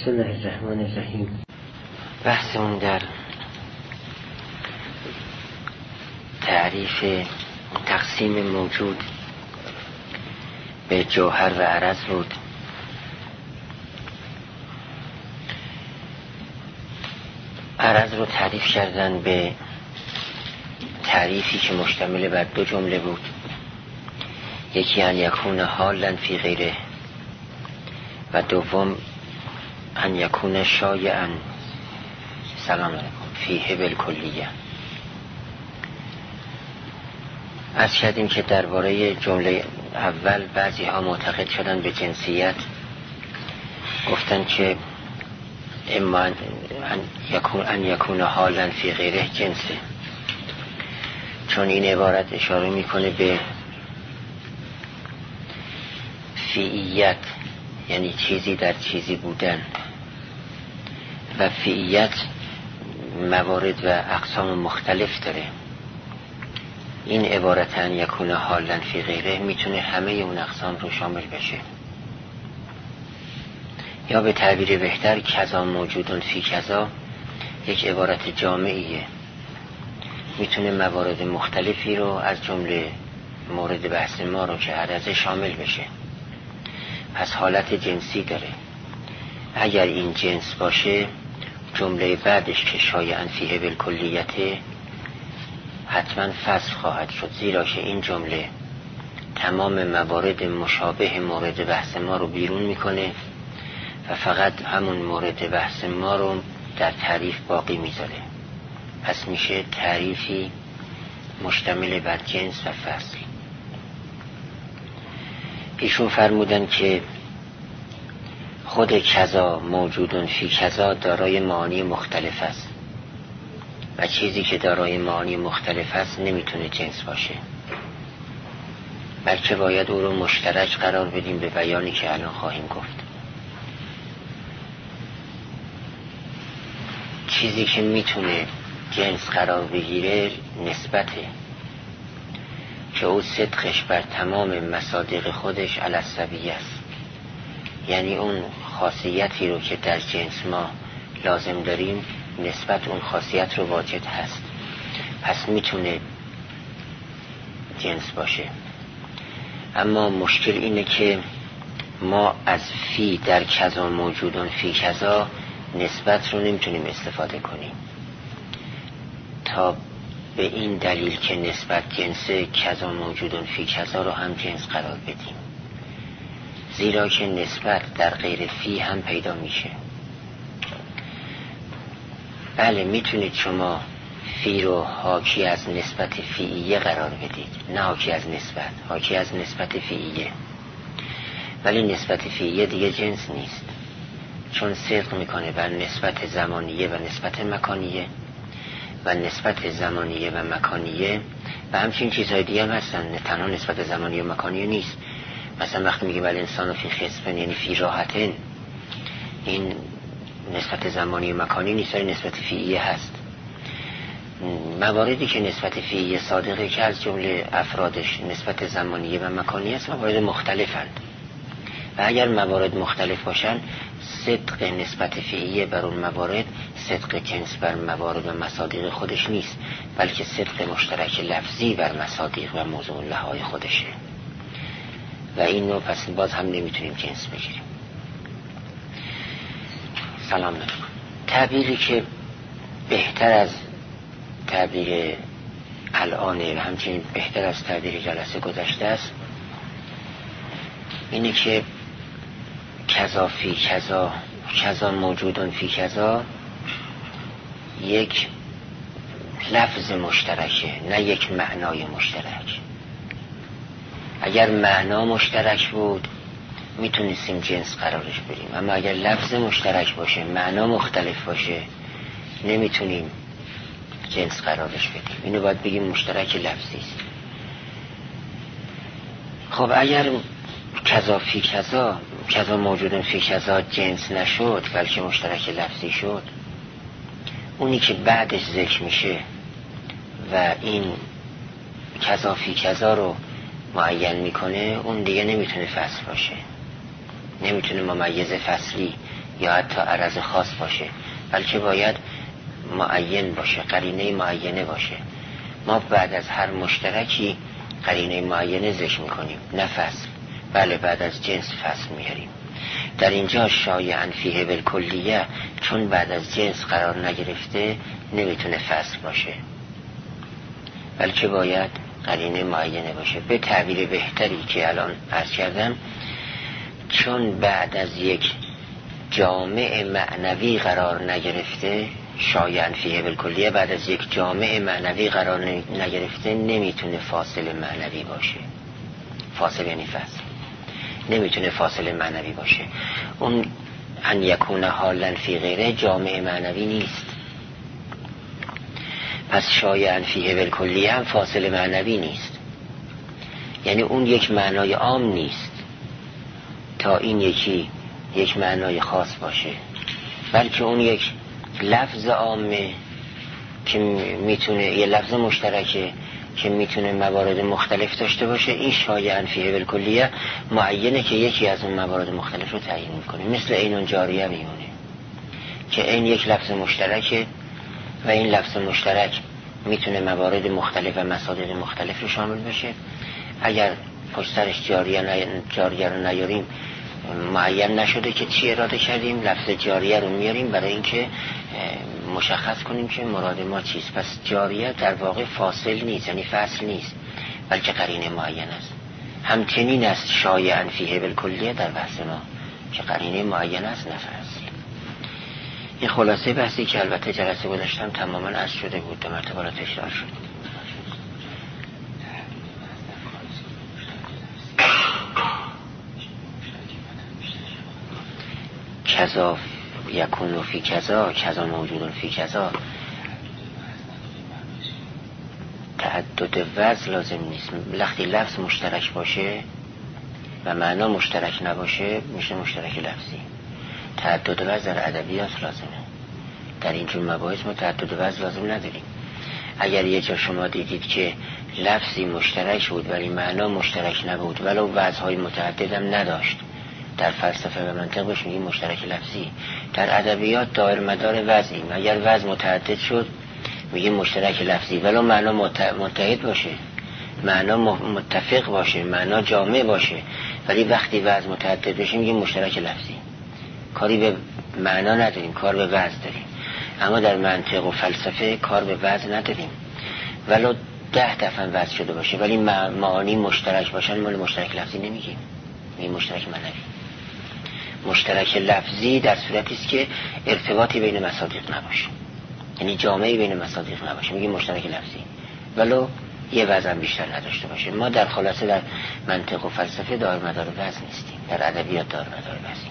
بسم الله الرحمن الرحیم. بحثمون در تعریف تقسیم موجود به جوهر و عرض بود. عرض رو تعریف کردن به تعریفی که مشتمل بر دو جمله بود. یکی ان یکون حالا فی غیره و دوم ان یکون شایعا سلام علیکم فیه بالکلیه. از کردیم که درباره جمله اول بعضی ها معتقد شدن به جنسیت، گفتن که اما ان یکون حالا فی غیره جنسه، چون این عبارت اشاره میکنه به فیعیت، یعنی چیزی در چیزی بودن، و فیعیت موارد و اقسام مختلف داره. این عبارت ان یکون حالا فی غیره میتونه همه اون اقسام رو شامل بشه، یا به تعبیر بهتر کذا موجودون فی کذا یک عبارت جامعیه، میتونه موارد مختلفی رو از جمله مورد بحث ما رو که عرضه شامل بشه. پس حالت جنسی داره. اگر این جنس باشه جمله بعدش که شایعاً فیه بالکلیته حتما فصل خواهد شد، زیرا که این جمله تمام موارد مشابه مورد بحث ما رو بیرون میکنه و فقط همون مورد بحث ما رو در تعریف باقی میذاره. پس میشه تعریفی مشتمل بر جنس و فصل. ایشون فرمودن که خود کذا موجودون فی کذا دارای معانی مختلف است و چیزی که دارای معانی مختلف است نمیتونه جنس باشه، بلکه باید او رو مشترک قرار بدیم به بیانی که الان خواهیم گفت. چیزی که میتونه جنس قرار بگیره نسبته، که او صدقش بر تمام مصادیق خودش علی السویه است، یعنی اون خاصیتی رو که در جنس ما لازم داریم نسبت اون خاصیت رو واجد هست، پس میتونه جنس باشه. اما مشکل اینه که ما از فی در کذا موجودون فی کذا نسبت رو نمیتونیم استفاده کنیم، تا به این دلیل که نسبت جنسه کذا موجودون فی کذا رو هم جنس قرار بدیم، زیرا که نسبت در غیر فی هم پیدا میشه. بله میتونید شما فی رو حاکی از نسبت فیعیه قرار بدید، نه حاکی از نسبت، حاکی از نسبت فیعیه، ولی نسبت فیعیه دیگه جنس نیست، چون صدق میکنه بر نسبت زمانیه و نسبت مکانیه، و نسبت زمانیه و مکانیه و همچنین چیزهای دیگه هم هستن، نه تنها نسبت زمانیه و مکانیه نیست. مثلا وقتی میگه بل انسان فی خسفن یعنی فی راحتن، این نسبت زمانی و مکانی نیست، ولی نسبت فیعیه هست. مواردی که نسبت فیعیه صادقه که از جمله افرادش نسبت زمانیه و مکانی است، موارد مختلفند، و اگر موارد مختلف باشن صدق نسبت فیعیه بر اون موارد صدق جنس بر موارد و مصادیق خودش نیست، بلکه صدق مشترک لفظی بر مصادیق و موضوع لهای خودشه، و این نوع پس باز هم نمیتونیم جنس بگیریم. سلام علیکم. تعبیری که بهتر از تعبیر الانه و همچنین بهتر از تعبیر جلسه گذشته است اینه که کذا فی کذا، کذا موجودون فی کذا یک لفظ مشترکه، نه یک معنای مشترک. اگر معنا مشترک بود میتونستیم جنس قرارش بدیم، اما اگر لفظ مشترک باشه معنا مختلف باشه نمیتونیم جنس قرارش بدیم، اینو باید بگیم مشترک لفظی است. خب اگر کذا فی کذا، کذا موجودن فی کذا جنس نشد بلکه مشترک لفظی شد، اونی که بعدش ذکر میشه و این کذا فی کذا رو معین میکنه اون دیگه نمیتونه فصل باشه، نمیتونه ممیز فصلی یا حتی عرض خاص باشه، بلکه باید معین باشه، قرینه معینه باشه. ما بعد از هر مشترکی قرینه معینه ذکر میکنیم، نه فصل. بله بعد از جنس فصل میاریم. در اینجا شایعاً فیه بالکلیه، چون بعد از جنس قرار نگرفته نمیتونه فصل باشه، بلکه باید قرینه معینه باشه. به تعبیر بهتری که الان عرض کردم، چون بعد از یک جامع معنوی قرار نگرفته، شایعاً فیه بالکلیه بعد از یک جامع معنوی قرار نگرفته نمیتونه فاصله معنوی باشه. فاصله یعنی فصل، نمیتونه فاصله معنوی باشه. اون ان یکون حالا فی غیره جامع معنوی نیست. پس شایعاً فیه بالکلیه هم فاصله معنوی نیست، یعنی اون یک معنای عام نیست تا این یکی یک معنای خاص باشه، بلکه اون یک لفظ عامه که میتونه، یه لفظ مشترکه که میتونه موارد مختلف داشته باشه. این شایعاً فیه بالکلیه معینه که یکی از اون موارد مختلف رو تعیین میکنه. مثل عین جاریه میمونه که این یک لفظ مشترکه و این لفظ مشترک میتونه موارد مختلف و مصادیق مختلف رو شامل بشه. اگر پشت سرش جاریه رو نیاریم، معین نشده که چی اراده کردیم، لفظ جاریه رو میاریم برای اینکه مشخص کنیم که مراد ما چیست. پس جاریه در واقع فاصل نیست، یعنی فصل نیست، بلکه قرینه معین است. همچنین است شایعاً فیه بالکلیه در بحث ما که قرینه معین است، نه فصل. این خلاصه بحثی که البته جلسه گذاشتم تماما عرض شده بود، دو مرتبه تکرار شد. کذا یکون فی کذا، کذا موجود فی کذا، تعدد وضع لازم نیست. وقتی لفظ مشترک باشه و معنا مشترک نباشه میشه مشترک لفظی. تعدد وضع در ادبیات لازمه. در اینجور مباحث ما تعدد وضع لازم نداریم. اگر یه جا شما دیدید که لفظی مشترک بود ولی معنا مشترک نبود، ولو وضع‌های متعدد هم نداشت، در فلسفه و منطق بهش میگیم مشترک لفظی. در ادبیات دایر مدار وضعیم. اگر وضع متعدد شد میگیم مشترک لفظی، ولو معنا متحد باشه، معنا متفق باشه، معنا جامع باشه، ولی وقتی وضع متعدد بشه میگیم مشترک لفظی. کاری به معنا نداریم، کار به وضع داریم. اما در منطق و فلسفه کار به وضع نداریم، ولو 10 دفعه وضع شده باشه ولی معانی مشترک باشن مال مشترک لفظی نمیگیم، میگیم مشترک معنوی. مشترک لفظی در صورتی است که ارتباطی بین مصادیق نباشه، یعنی جامعی بین مصادیق نباشه، میگیم مشترک لفظی، ولو یه وزن بیشتر نداشته باشه. ما در خلاصه در منطق و فلسفه دار مدار وزن نیستیم، در ادبیات دار مدار وزن.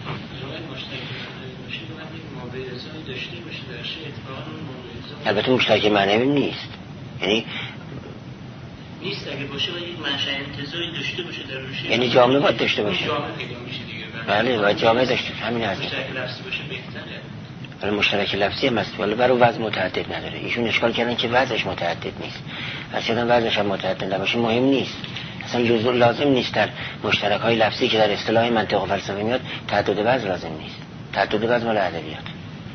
البته مشترک معنوی نیست، یعنی نیست. اگه باشه باید یک منشأ انتزاعی داشته باشه در روش، یعنی جامعه باید داشته باشه. جامعه پیدا میشه دیگه. بله باید جامعه داشته، همین هست. مشترک لفظی باشه بهتره. ولی مشترک لفظی هم هست، ولی برای وضع متعدد نداره. ایشون اشکال کردن که وضعش متعدد نیست. اصلا وضعش هم متعدد نباشه مهم نیست. اصلا لازم نیست در مشترک های لفظی که در اصطلاح منطق و فلسفه میاد تعدد وضع لازم نیست. تعدد وضع مال ادبیات.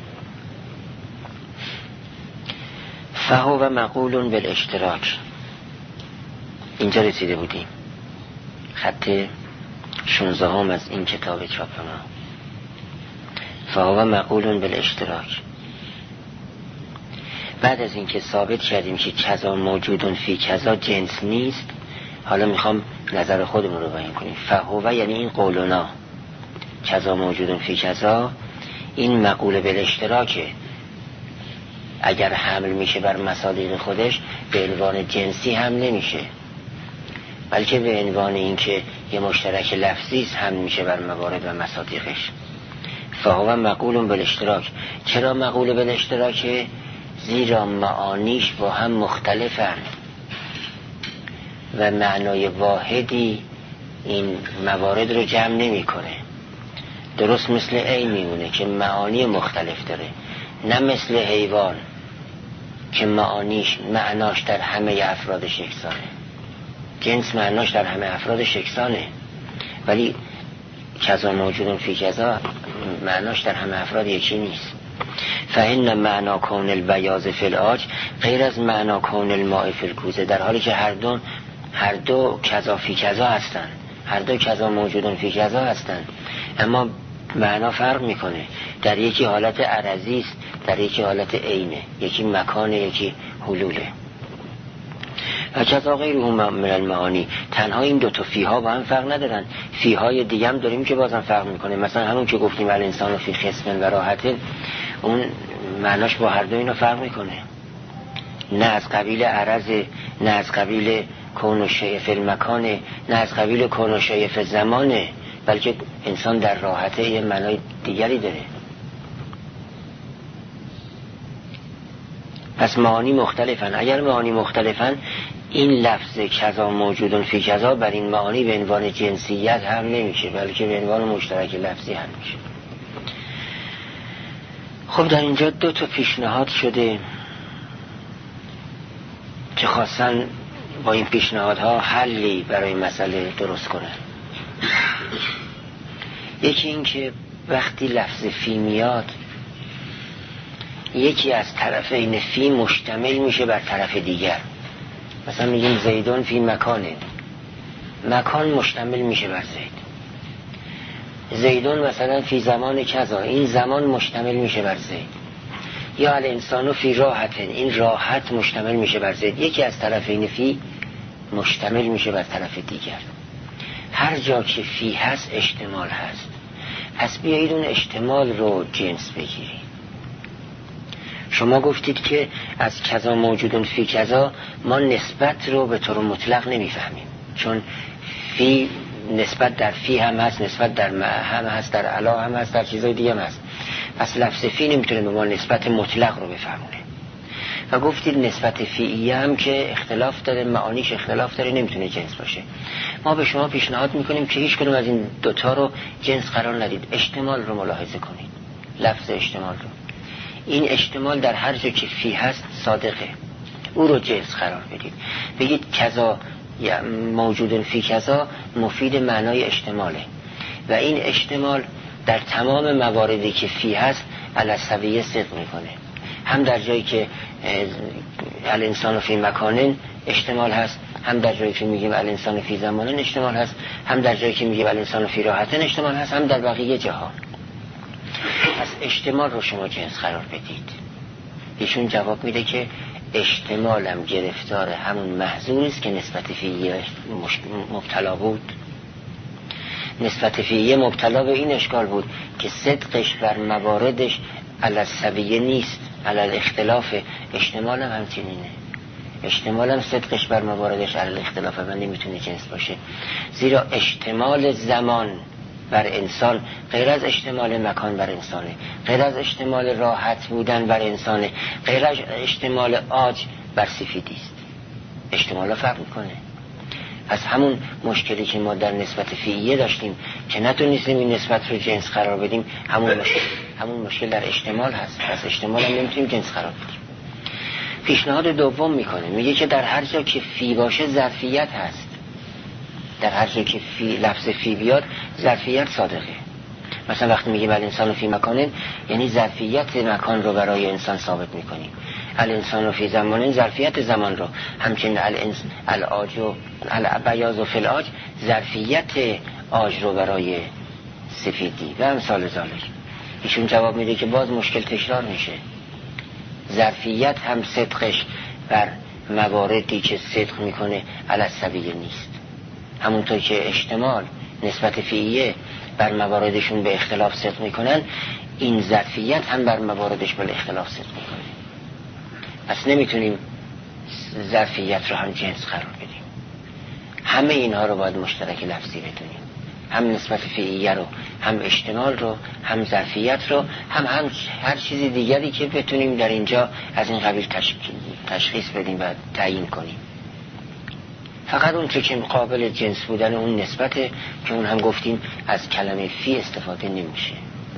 فهو مقول بالاشتراک. اینجا رسیده بودیم، خط 16 از این کتاب چاپ ما. فهو مقول بالاشتراک. بعد از اینکه ثابت کردیم که کذا موجودون فی کذا جنس نیست، حالا میخوام نظر خودمون رو بیان کنیم. فهو یعنی این قولنا، کذا موجودون فی کذا، این مقول بالاشتراکه. اگر حمل میشه بر مصادیق خودش به عنوان جنسی هم نمیشه، بلکه به عنوان اینکه یه مشترک لفظی است حمل میشه بر موارد و مصادیقش. فهو مقول بالاشتراک. چرا مقول بالاشتراکه؟ زیرا معانیش با هم مختلفند و معنای واحدی این موارد رو جمع نمی کنه. درست مثل عین میمونه که معانی مختلف داره، نه مثل حیوان که معناش در همه افرادش یکسانه. جنس معناش در همه افرادش یکسانه، ولی کذا موجود فی کذا معناش در همه افراد یکی نیست. فإن معنا کون البیاض فی العاج غیر از معنا کون الماء فی الکوزه، در حالی که هر دو کذا فی کذا هستند، هر دو کذا موجود فی کذا هستند، اما معنا فرق میکنه. در یکی حالت عرضی است، در یکی حالت عینه، یکی مکان، یکی حلوله. و کذا غیره من المعانی، تنها این دو تا فیها با هم فرق ندارن، فیهای دیگه هم داریم که بازم فرق میکنه. مثلا همون که گفتیم الانسان فی خصم و راحت، اون معناش با هر دو اینو فرق میکنه. نه از قبیل عرض، نه از قبیل کون و شیء فی المکان، نه از قبیل کون و شیء فی الزمانه، بلکه انسان در راحته یه معنای دیگری داره. پس معانی مختلفن. اگر معانی مختلفن، این لفظ کذا موجود فی کذا بر این معانی به عنوان جنسیت هم نمیشه، بلکه به عنوان مشترک لفظی هم میشه. خب در اینجا دو تا پیشنهاد شده که خواستن با این پیشنهادها حلی برای مسئله درست کنن. یکی این که وقتی لفظ فی میاد، یکی از طرفین فی مشتمل میشه بر طرف دیگر. مثلا میگیم زیدون فی مکانه، مکان مشتمل میشه بر زید. زیدون مثلا فی زمان کذا، این زمان مشتمل میشه بر زید. یا الانسان فی راحت، این راحت مشتمل میشه بر زید. یکی از طرفین فی مشتمل میشه بر طرف دیگر. هر جا که فی هست اشتمال هست. پس بیایید اون اشتمال رو جنس بگیرید. شما گفتید که از کذا موجودون فی کذا ما نسبت رو به طور مطلق نمیفهمیم، چون فی نسبت در فی هم هست، نسبت در مع هم هست، در علا هم هست، در چیزای دیگه هم هست. پس لفظ فی نمیتونه به ما نسبت مطلق رو بفهمونه. و گفتید نسبت فیعیه هم که اختلاف داره، معانیش اختلاف داره، نمیتونه جنس باشه. ما به شما پیشنهاد میکنیم که هیچ کدوم از این دوتا رو جنس قرار ندید، اشتمال رو ملاحظه کنید. لفظ اشتمال رو، این اشتمال در هر جا که فی هست صادقه، او رو جنس قرار بدید. بگید کذا یا موجود فی کذا مفید معنای اشتماله و این اشتمال در تمام مواردی که فی هست علی سویه صدق میکنه. هم در جایی که الانسان فی مکانن اشتمال هست، هم در جایی که میگیم الانسان فی زمانن اشتمال هست، هم در جایی که میگیم الانسان فی راحتن اشتمال هست، هم در بقیه جاها. پس اشتمال رو شما جنس قرار بدید. ایشون جواب میده که اشتمالم گرفتار همون محظوری است که نسبت فیه مبتلا بود. نسبت فیه مبتلا به این اشکال بود که صدقش بر مواردش علی السویه نیست، علی الاختلاف. اشتمالم همچنینه، اشتمالم صدقش بر مواردش علی الاختلاف و نمیتونه جنس باشه، زیرا اشتمال زمان بر انسان غیر از اشتمال مکان بر انسانه، غیر از اشتمال راحت بودن بر انسانه، غیر از اشتمال عاج بر سفیدی است. اشتمالا فرق میکنه. پس همون مشکلی که ما در نسبت فیعیه داشتیم که نتونستیم این نسبت رو جنس قرار بدیم، همون مشکل در اشتمال هست. پس اشتمال هم نمیتونیم جنس قرار بدیم. پیشنهاد دوم میکنه، میگه که در هر جا که فی باشه ظرفیت هست. در هر جا که لفظ فی بیاد ظرفیت صادقه. مثلا وقتی میگیم الانسان فی مکانن، یعنی ظرفیت مکان رو برای انسان ثابت میکنیم. الانسان فی زمانن، ظرفیت زمان رو. همچنین العاج و البیاض و فی العاج، ظرفیت عاج رو برای سفیدی و امثال ذالک. ایشون جواب میده که باز مشکل تکرار میشه. ظرفیت هم صدقش بر مواردی که صدق میکنه علی السویه نیست. همونطور که اشتمال نسبت فیعیه بر مواردشون به اختلاف صدق میکنن، این ظرفیت هم بر مواردش به اختلاف صدق میکنه. پس نمیتونیم ظرفیت رو هم جنس قرار بدیم. همه اینها رو باید مشترک لفظی بدونیم، هم نسبت فیعیه رو، هم اشتمال رو، هم ظرفیت رو، هم هر چیزی دیگری که بتونیم در اینجا از این قبیل تشخیص بدیم و تعیین کنیم. فقط اون که قابل جنس بودن اون نسبته که اون هم گفتیم از کلمه فی استفاده نمیشه.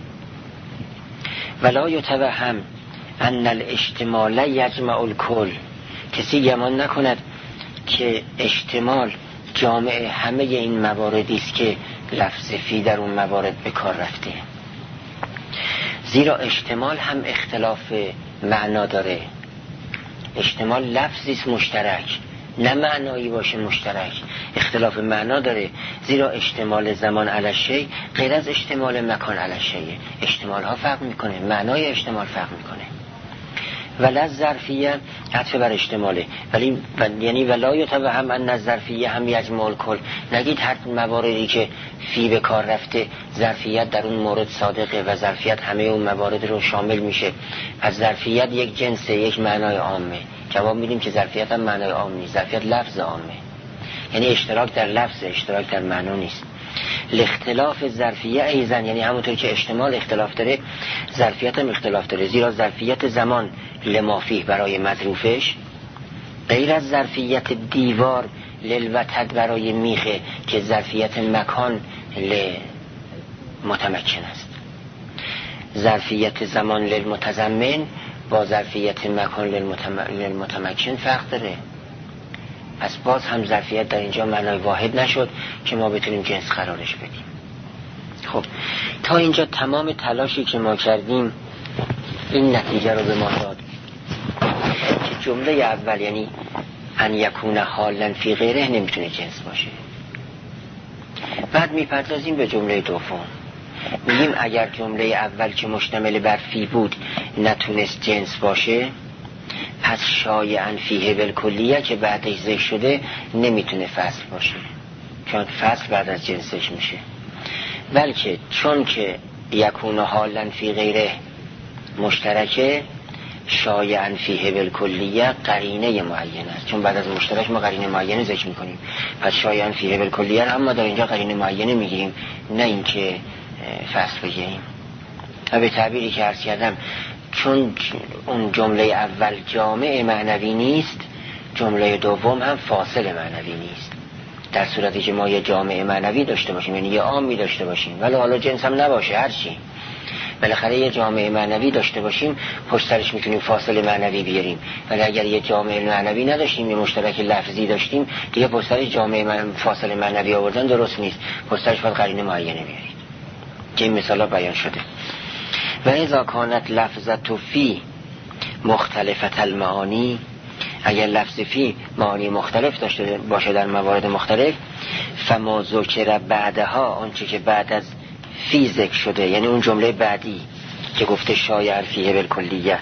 ولا یتوهم ان الاشتمال یجمع الکل، کسی گمان نکند که اشتمال جامع همه این مواردی است که لفظ فی در اون موارد به کار رفته. زیرا احتمال هم اختلاف معنا داره. احتمال لفظی است مشترک، نه معنایی باشه مشترک، اختلاف معنا داره. زیرا احتمال زمان علی شیء غیر از احتمال مکان علی شیء. احتمال ها فرق میکنه، معنای احتمال فرق میکنه. ولا ظرفیه عطف بر احتماله، ولی یعنی ولا یتوهم ان الظرفیه هم یجمع الکل. نگید هر مواردی که فی به کار رفته ظرفیت در اون مورد صادقه و ظرفیت همه اون موارد رو شامل میشه. از ظرفیت یک جنسه، یک معنای عامه. جواب میدیم که ظرفیت هم معنای عام نیست، ظرفیت لفظ عامه، یعنی اشتراک در لفظ، اشتراک در معنا نیست. الاختلاف ظرفیه ایزن، یعنی همونطور که احتمال اختلاف داره ظرفیت هم اختلاف داره. زیرا ظرفیت زمان لمافیه برای مظروفش غیر از ظرفیت دیوار للوتد برای میخه که ظرفیت مکان لمتمکن است. ظرفیت زمان للمتضمن با ظرفیت مکان للمتمکن فرق داره. پس باز هم ظرفیت در اینجا معنای واحد نشد که ما بتونیم جنس قرارش بدیم. خب تا اینجا تمام تلاشی که ما کردیم این نتیجه رو به ما داد که جمله اول یعنی ان یکون حالا فی غیره نمیتونه جنس باشه. بعد میپردازیم به جمله دوم، میگیم اگر جمله اول که مشتمل بر فی بود نتونست جنس باشه، پس شایعاً فیه بالکلیه که بعدش ذکر شده نمیتونه فصل باشه، چون فصل بعد از جنسش میشه. بلکه چون که یکون حالا فی غیره مشترکه، شایعاً فیه بالکلیه قرینه معینه است، چون بعد از مشترک ما قرینه معینه ذکر میکنیم. پس شایعاً فیه بالکلیه رو اما در اینجا قرینه معینه میگیریم، نه اینکه فصل بگیریم. و به تعبیری که عرض کردم، چون اون جمله اول جامع معنوی نیست، جمله دوم هم فاصل معنوی نیست. در صورتی که ما یه جامع معنوی داشته باشیم، یعنی یه عامی داشته باشیم، ولی حالا جنس هم نباشه، هرچی، بالاخره یه جامع معنوی داشته باشیم، پشت سرش میتونیم فاصل معنوی بیاریم. ولی اگر یه جامع معنوی نداشتیم، یه مشترک لفظی داشتیم، دیگه پشت سرش فاصل معنوی آوردن درست نیست، پشت سرش باید قرینه معینه بیارید که این مثالا بیان شده. و اذا کانت لفظت فی مختلفت المعانی، اگر لفظ فی معانی مختلف داشته باشه در موارد مختلف، فما ذکر بعدها، آنچه که بعد از فی ذکر شده، یعنی اون جمله بعدی که گفته شایع فیه بالکلیه،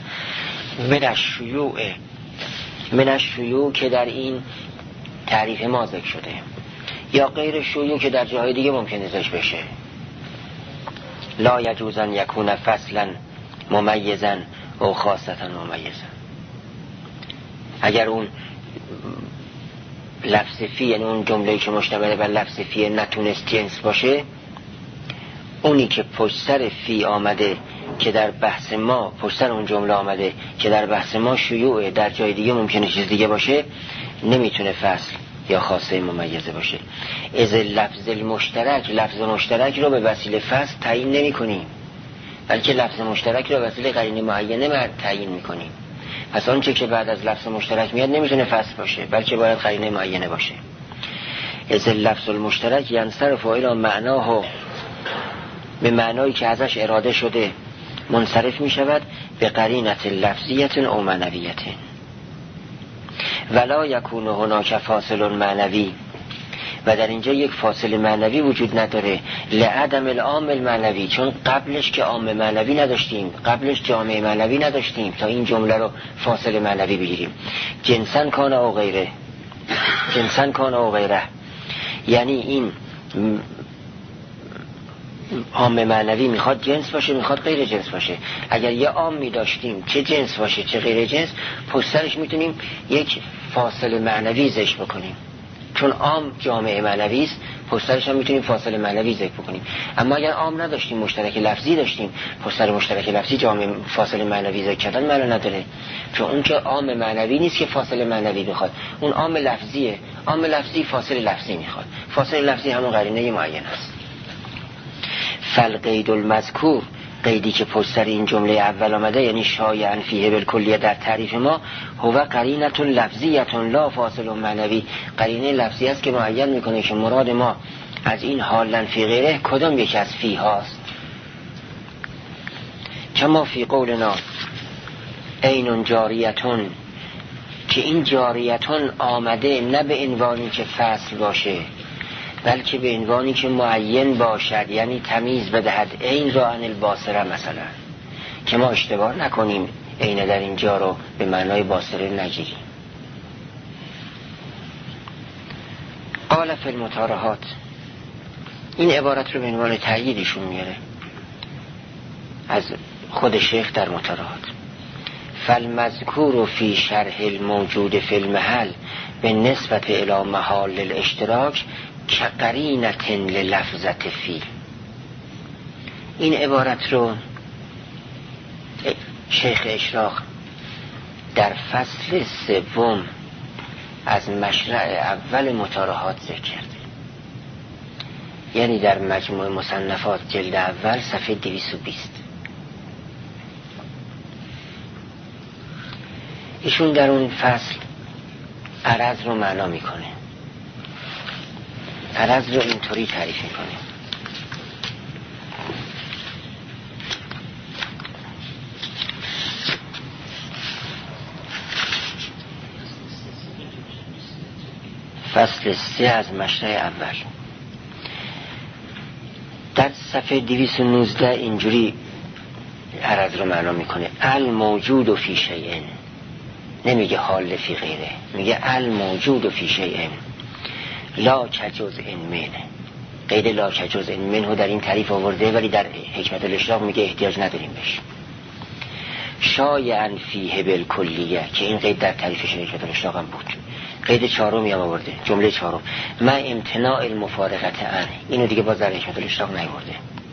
من الشیوع که در این تعریف ما ذکر شده، یا غیر شیوع که در جاهای دیگه ممکنه ذکر بشه. لا یجوز ان یکون فصلا ممیزا او خاصتا ممیزا. اگر اون لفظ فی، یعنی اون جمله‌ای که مشتمل بر لفظ فی نتونست جنس باشه، اونی که پشت سر فی آمده که در بحث ما، پشت سر اون جمله آمده که در بحث ما شیوعه، در جای دیگه ممکنه چیز دیگه باشه، نمیتونه فصل یا خاصه ممیزه باشه. از لفظ المشترک، لفظ مشترک رو به وسیله فصل تعیین نمی کنیم، بلکه لفظ مشترک رو به وسیله قرینه معینه تعیین می کنیم. پس آنچه که بعد از لفظ مشترک میاد نمیتونه فصل باشه، بلکه باید قرینه معینه باشه. از لفظ المشترک ینصرف الی معناه، به معنایی که ازش اراده شده منصرف می شود به قرینت لفظیت او معنویت. ولا یکون هناک فاصل معنوی، و در اینجا یک فاصل معنوی وجود نداره، لعدم العام المعنوی، چون قبلش که عام معنوی نداشتیم، قبلش جامع معنوی نداشتیم تا این جمله رو فاصل معنوی بگیریم. جنسن کان او غیره، جنسن کان او غیره، یعنی این عام معنوی میخواد جنس باشه، میخواد غیر جنس باشه. اگر یه عامی داشتیم چه جنس باشه چه غیر جنس، پشت سرش میتونیم یک فاصله معنوی ذکر بکنیم، چون عام جامع معنوی است، پشت سرش هم میتونیم فاصله معنوی ذکر بکنیم. اما اگر عام نداشتیم، مشترک لفظی داشتیم، پشت سر مشترک لفظی جامع فاصله معنوی ذکر کردن معنا نداره، چون اون که عام معنوی نیست که فاصله معنوی بخواد، اون عام لفظیه. عام لفظی فاصله لفظی میخواد، فاصله لفظی همون قرینه معین است. فالقید المذکور، قیدی که پشت سر این جمله اول آمده، یعنی شایعاً فیه بالکلیه در تعریف ما، هو قرینه لفظیه لا فاصل معنوی، قرینه لفظی است که معین میکنه که مراد ما از این حالا فی غیره کدام یک از فی هاست؟ کما فی قولنا عین جاریتون، که این جاریتون آمده نه به عنوانی که فصل باشه بلکه به عنوانی که معین باشد، یعنی تمیز بدهد عین را عن الباصره مثلا، که ما اشتباه نکنیم عین در اینجا رو به معنای باصره نگیریم. قال فی المطارحات، این عبارت رو به عنوان تأییدشون میاره از خود شیخ در مطارحات. فالمذکور فی شرح الموجود فی المحل به نسبت الی محال الاشتراک کقرینة للفظة فی. این عبارت رو شیخ اشراق در فصل سوم از مشرع اول مطارحات ذکر کرده، یعنی در مجموع مصنفات جلد اول صفحه 220. ایشون در اون فصل عرض رو معنا میکنه، عرض رو اینطوری تعریف میکنه: فصل 3 از مشرع اول در صفحه 219 اینجوری عرض رو معنا میکنه: الموجود فی شیء، نمیگه حال فی غیره، میگه الموجود فی شیء لا کجزء منه. قید لا کجزء منه در این تعریف آورده ولی در حکمت الاشراق میگه احتیاج نداریم بهش. شایعا فیه بالکلیه، که این قید در تعریفش حکمت الاشراق هم بود. قید چهارمی هم آورده، جمله چهارم: ما امتناع المفارقت عن، اینو دیگه باز در حکمت الاشراق نیاورده.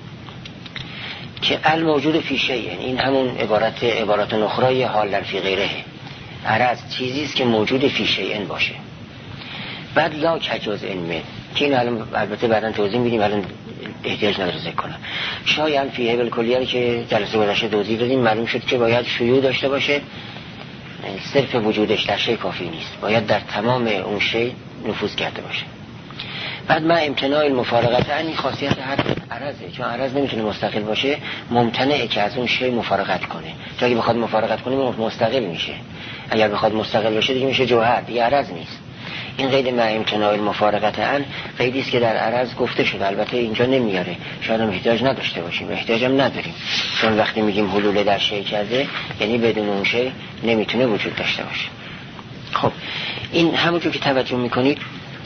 که الموجود فی شیء، این همون عبارت اخرى حال فی غیره، عرض چیزی است که موجود فی شیء باشه. بعد لا کجزء من، که این البته بعداً توضیح میدیم، الان احتیاج نداره ذکر کنم. شایعا فیه بالکلیه که جلسه گذشته توضیح دادیم، معلوم شد که باید شیوع داشته باشه، صرف وجودش در شی کافی نیست، باید در تمام اون شی نفوذ کرده باشه. بعد ما امتناع المفارقت عن، این خاصیت هر عرضه، چون عرض نمیتونه مستقل باشه، ممتنعه که از اون شی مفارقت کنه. چون اگه بخواد مفارقت کنه مستقل میشه، اگر بخواد مستقل باشه دیگه میشه جوهر، دیگه عرض نیست. این قید ما امتناع المفارقت عن قیدی است که در عرض گفته شده، البته اینجا نمیاره، شاید هم احتیاج نداشته باشیم، احتیاج هم نداریم، چون وقتی میگیم حلول در شی کرده یعنی بدون اون شی نمیتونه وجود داشته باشه. خب این همونجور که توجه میکنید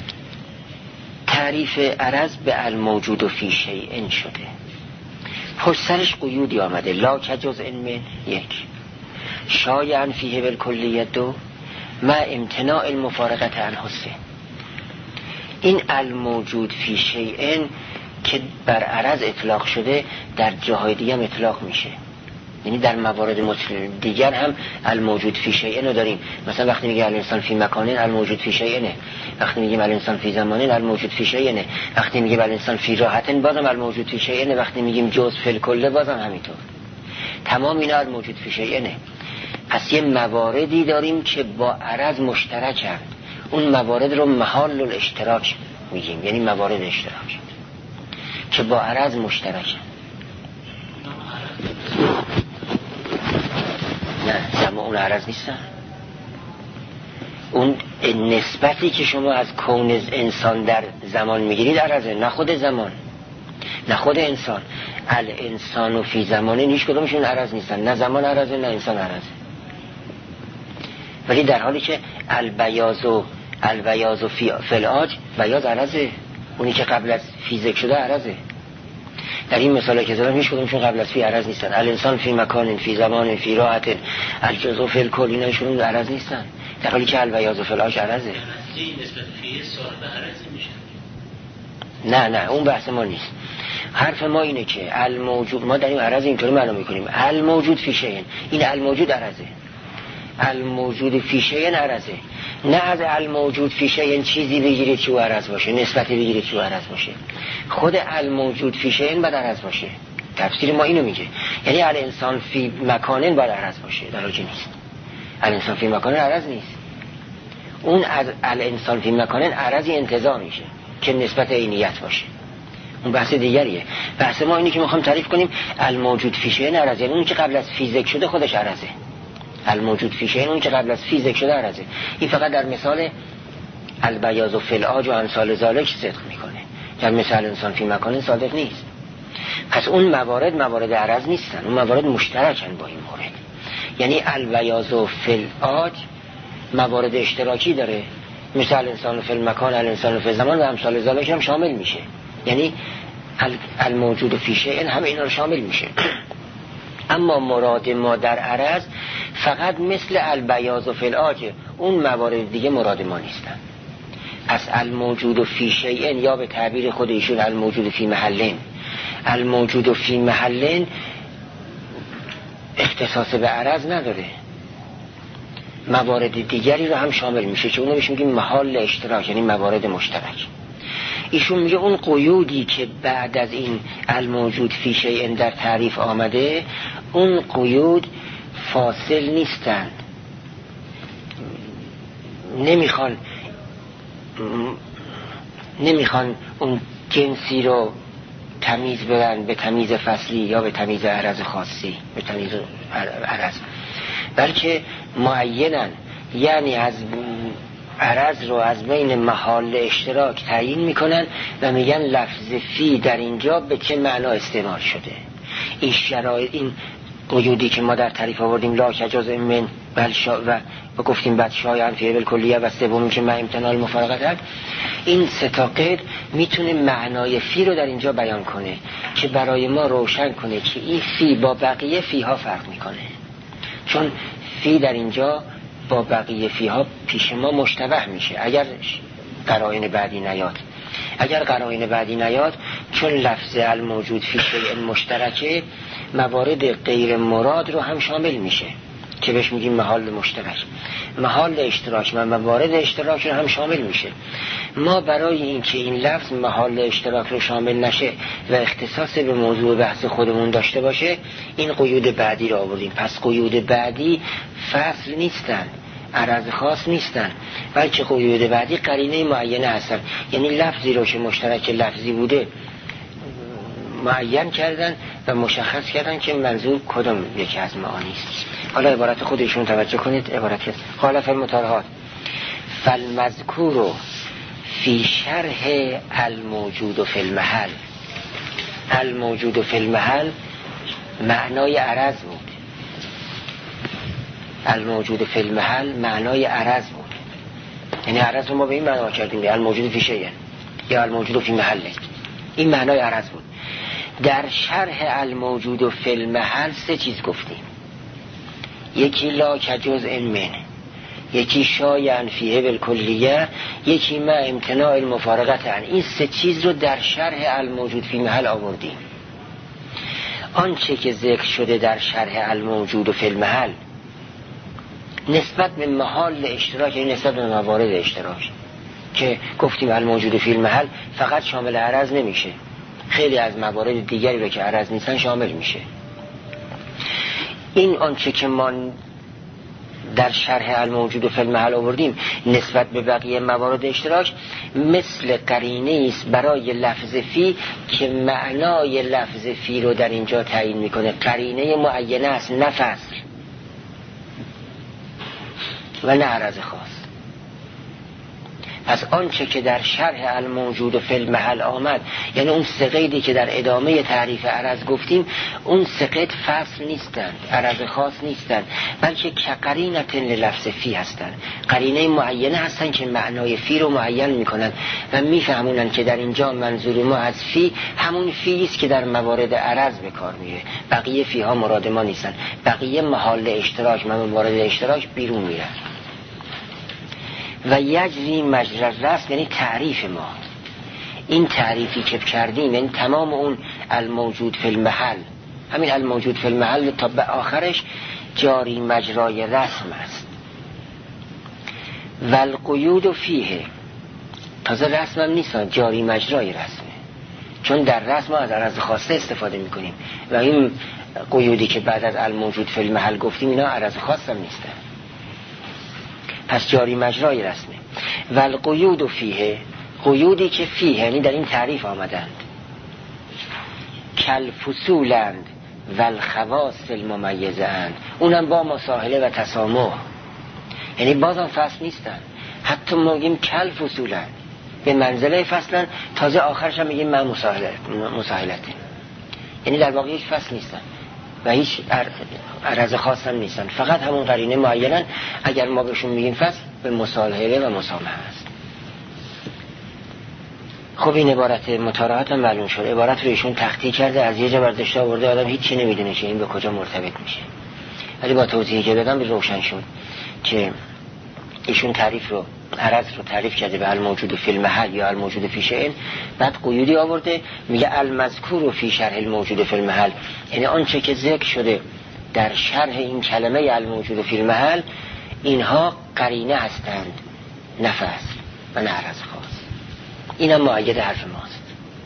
تعریف عرض به الموجود فی شیء شده، پشت سرش قیودی آمده: لا کجزء من، یک; شایعا فیه بالکلیه، دو; ما امتناع المفارقت عنه، سه. این الموجود فی شیء که بر عرض اطلاق شده در جاهای دیگه هم اطلاق میشه، یعنی در موارد دیگر هم الموجود فی شیء رو داریم. مثلا وقتی میگه الانسان فی مکان الموجود فی شیء، وقتی میگه الانسان فی زمان الموجود فی شیء، وقتی میگه الانسان فی راحت بازم الموجود فی شیء، وقتی میگیم جزء فی الکل بازم همینطور. تمام اینا الموجود فی شیء. پس یه مواردی داریم که با عرض مشترکن، اون موارد رو محال الاشتراک میگیم، یعنی موارد اشتراک که با عرض مشترکن. نه زمان اون عرض نیستن، اون نسبتی که شما از کون انسان در زمان میگیرید عرضه، نه خود زمان، نه خود انسان. الانسان و فی زمانه هیچ کدومشون عرض نیستن، نه زمان عرضه نه انسان عرضه. ولی در حالی که البیاض و فی العاج، بیاض عرضه، اونی که قبل از فی ذکر شده عرضه. در این مثالی که زدم هیچ کدومشون قبل از فی عرض نیستن. الانسان فی مکان فی زمان فی راحت، الجزء فی الکل، ایناشون عرض نیستن، در حالی که البیاض و فی العاج عرضه. نسبت فی صاحب عرض میشه. نه اون بحث ما نیست. حرف ما اینه که الموجود، ما در این عرض اینطوری معنا میکنیم: الموجود فی شیء، این الموجود عرضه، الموجود فی شیء عرضه. نه از الموجود فی شیء چیزی بگیرید که او عرض باشه، نسبتی بگیرید که او عرض باشه. خود الموجود فی شیء باید عرض باشه. تفسیر ما اینو میگه، یعنی الانسان فی مکان باید عرض باشه، در واقع نیست. الانسان فی مکان عرض نیست، اون از الانسان فی مکان عرضی انتزاع میشه که نسبت عینیت باشه. اون بحث دیگریه. بحث ما اینه که میخوام تعریف کنیم الموجود فی شیء عرض، یعنی اون که قبل از فیزیک شده خودش عرضه. الموجود فی شیء اون که قبل از فیزیک شده عرضه. این فقط در مثال البیاض و فلعاج و امثال ذالک صدق میکنه، در مثال انسان فی مکان صادق نیست. پس اون موارد عرض نیستن، اون موارد مشترکن با این مورد. یعنی البیاض و فلعاج موارد اشتراکی داره، مثل انسان فی المکان، الانسان فی الزمان و امثال ذالک هم شامل میشه. یعنی الموجود فی شیء همه اینا رو شامل میشه. اما مراد ما در عرض فقط مثل البیاض و فلعاج، اون موارد دیگه مراد ما نیستن. پس الموجود فی شیء یا به تعبیر خود ایشون الموجود فی محلین، الموجود فی محلین اختصاص به عرض نداره، موارد دیگری رو هم شامل میشه که اونو بهش میگیم محال اشتراک، یعنی موارد مشترک. ایشون میگه اون قیودی که بعد از این الموجود فی شیء در تعریف آمده، اون قیود فاصل نیستند، نمیخوان اون جنسی رو تمیز بدن به تمیز فصلی یا به تمیز عرض خاصی، به تمیز عرض، بلکه معینن، یعنی از عرض رو از بین محال اشتراک تعیین میکنن و میگن لفظ فی در اینجا به چه معنا استعمال شده. این شرایط، این قیودی که ما در تعریف آوردیم لا کجاز من و گفتیم بعد شایعاً فی بالکلیه و سومی که مع امتناع المفارقت، این سه تا قید میتونه معنای فی رو در اینجا بیان کنه که برای ما روشن کنه که این فی با بقیه فی ها فرق میکنه، چون فی در اینجا با بقیه فی ها پیش ما مشتبه میشه اگر قرائن بعدی نیاد، چون لفظ الموجود فی شیء مشترکه موارد غیر مراد رو هم شامل میشه که بهش میگیم محال مشترک، محال اشتراک و موارد اشتراک رو هم شامل میشه. ما برای اینکه این لفظ محال اشتراک رو شامل نشه و اختصاص به موضوع بحث خودمون داشته باشه، این قیود بعدی رو آوردیم. پس قیود بعدی فصل نیستن، عرض خاص نیستن، بلکه قیود بعدی قرینه معینه هستن، یعنی لفظی رو که مشترک لفظی بوده معین کردن و مشخص کردن که منظور کدام یکی از معانی است. حالا عبارت خودشون توجه کنید، عبارت قال فی المطالعات فالمذکور فی شرح الموجود فی المحل. الموجود فی المحل معنای عرض بود، الموجود فی المحل معنای عرض بود، یعنی عرض رو ما به این معنا کردیم الموجود فی شیء یا الموجود فی محل، این معنای عرض بود. در شرح الموجود فی المحل سه چیز گفتیم، یکی لا کجزء من، یکی شایعاً فیه بالکلیه، یکی مع امتناع المفارقت عن. این سه چیز رو در شرح الموجود فی محل آوردیم. آنچه که ذکر شده در شرح الموجود فی المحل نسبت به محال اشتراک، یعنی نسبت به موارد اشتراک که گفتیم الموجود فی المحل فقط شامل عرض نمیشه، خیلی از موارد دیگری رو که عرض نیستن شامل میشه. این آنچه که ما در شرح الموجود فی المحل آوردیم نسبت به بقیه موارد اشتراک مثل قرینه است برای لفظ فی که معنای لفظ فی رو در اینجا تعیین میکنه، قرینه معینه است، نه فصل و نه عرض خاص. پس آنچه که در شرح الموجود فی المحل آمد، یعنی اون سه قیدی که در ادامه تعریف عرض گفتیم، اون سه قید فصل نیستند، عرض خاص نیستند، بلکه کقرینه للفظ فی هستند، قرینه معینه هستند که معنای فی رو معین میکنند و میفهمونن که در اینجا منظور ما از فی همون فی است که در موارد عرض به کار میره، بقیه فی ها مراد ما نیستن، بقیه محال اشتراک و موارد اشتراک بیرون میرن. و یجری مجرى الرسم، یعنی تعریف ما، این تعریفی که کردیم، یعنی تمام اون الموجود فی المحل، همین الموجود فی المحل تا به آخرش جاری مجرای رسم است. و القیود فیه، تازه رسم هم نیست، جاری مجرای رسمه، چون در رسم از عرض خاصه استفاده میکنیم و این قیودی که بعد از الموجود فی المحل گفتیم اینا عرض خاص هم نیستن، پس جاری مجرای رسمه. و القیود فیه، قیودی که فیه یعنی در این تعریف آمدند، کل فصولند و الخواص الممیزند، اونم با مساهله و تسامح، یعنی بازم فصل نیستن، حتی ما میگیم کل فصولند، به منزله فصلن، تازه آخرش هم میگیم من مساهلته، یعنی در واقع هیچ فصل نیستن و هیچ عرض خاص هم نیستن، فقط همون قرینه معینن. اگر ما بهشون میگیم فصل، به مساهله و مسامحه است. خب این عبارت مطالعات هم معلوم شد، عبارت رو ایشون تخطی کرده، از یه جا برداشته آورده، آدم هیچ چی نمیدونه که این به کجا مرتبط میشه، ولی با توضیحی که دادم به روشن شد که ایشون تعریف رو عرض رو تعریف کرده به الموجود فی المحل یا الموجود فی شیء، بعد قیودی آورده میگه المذکور فی شرح الموجود فی المحل، یعنی آنچه که ذکر شده در شرح این کلمه الموجود فی المحل، اینها قرینه هستند، نه فصل و نه عرض خاص. اینم مؤید حرف ماست.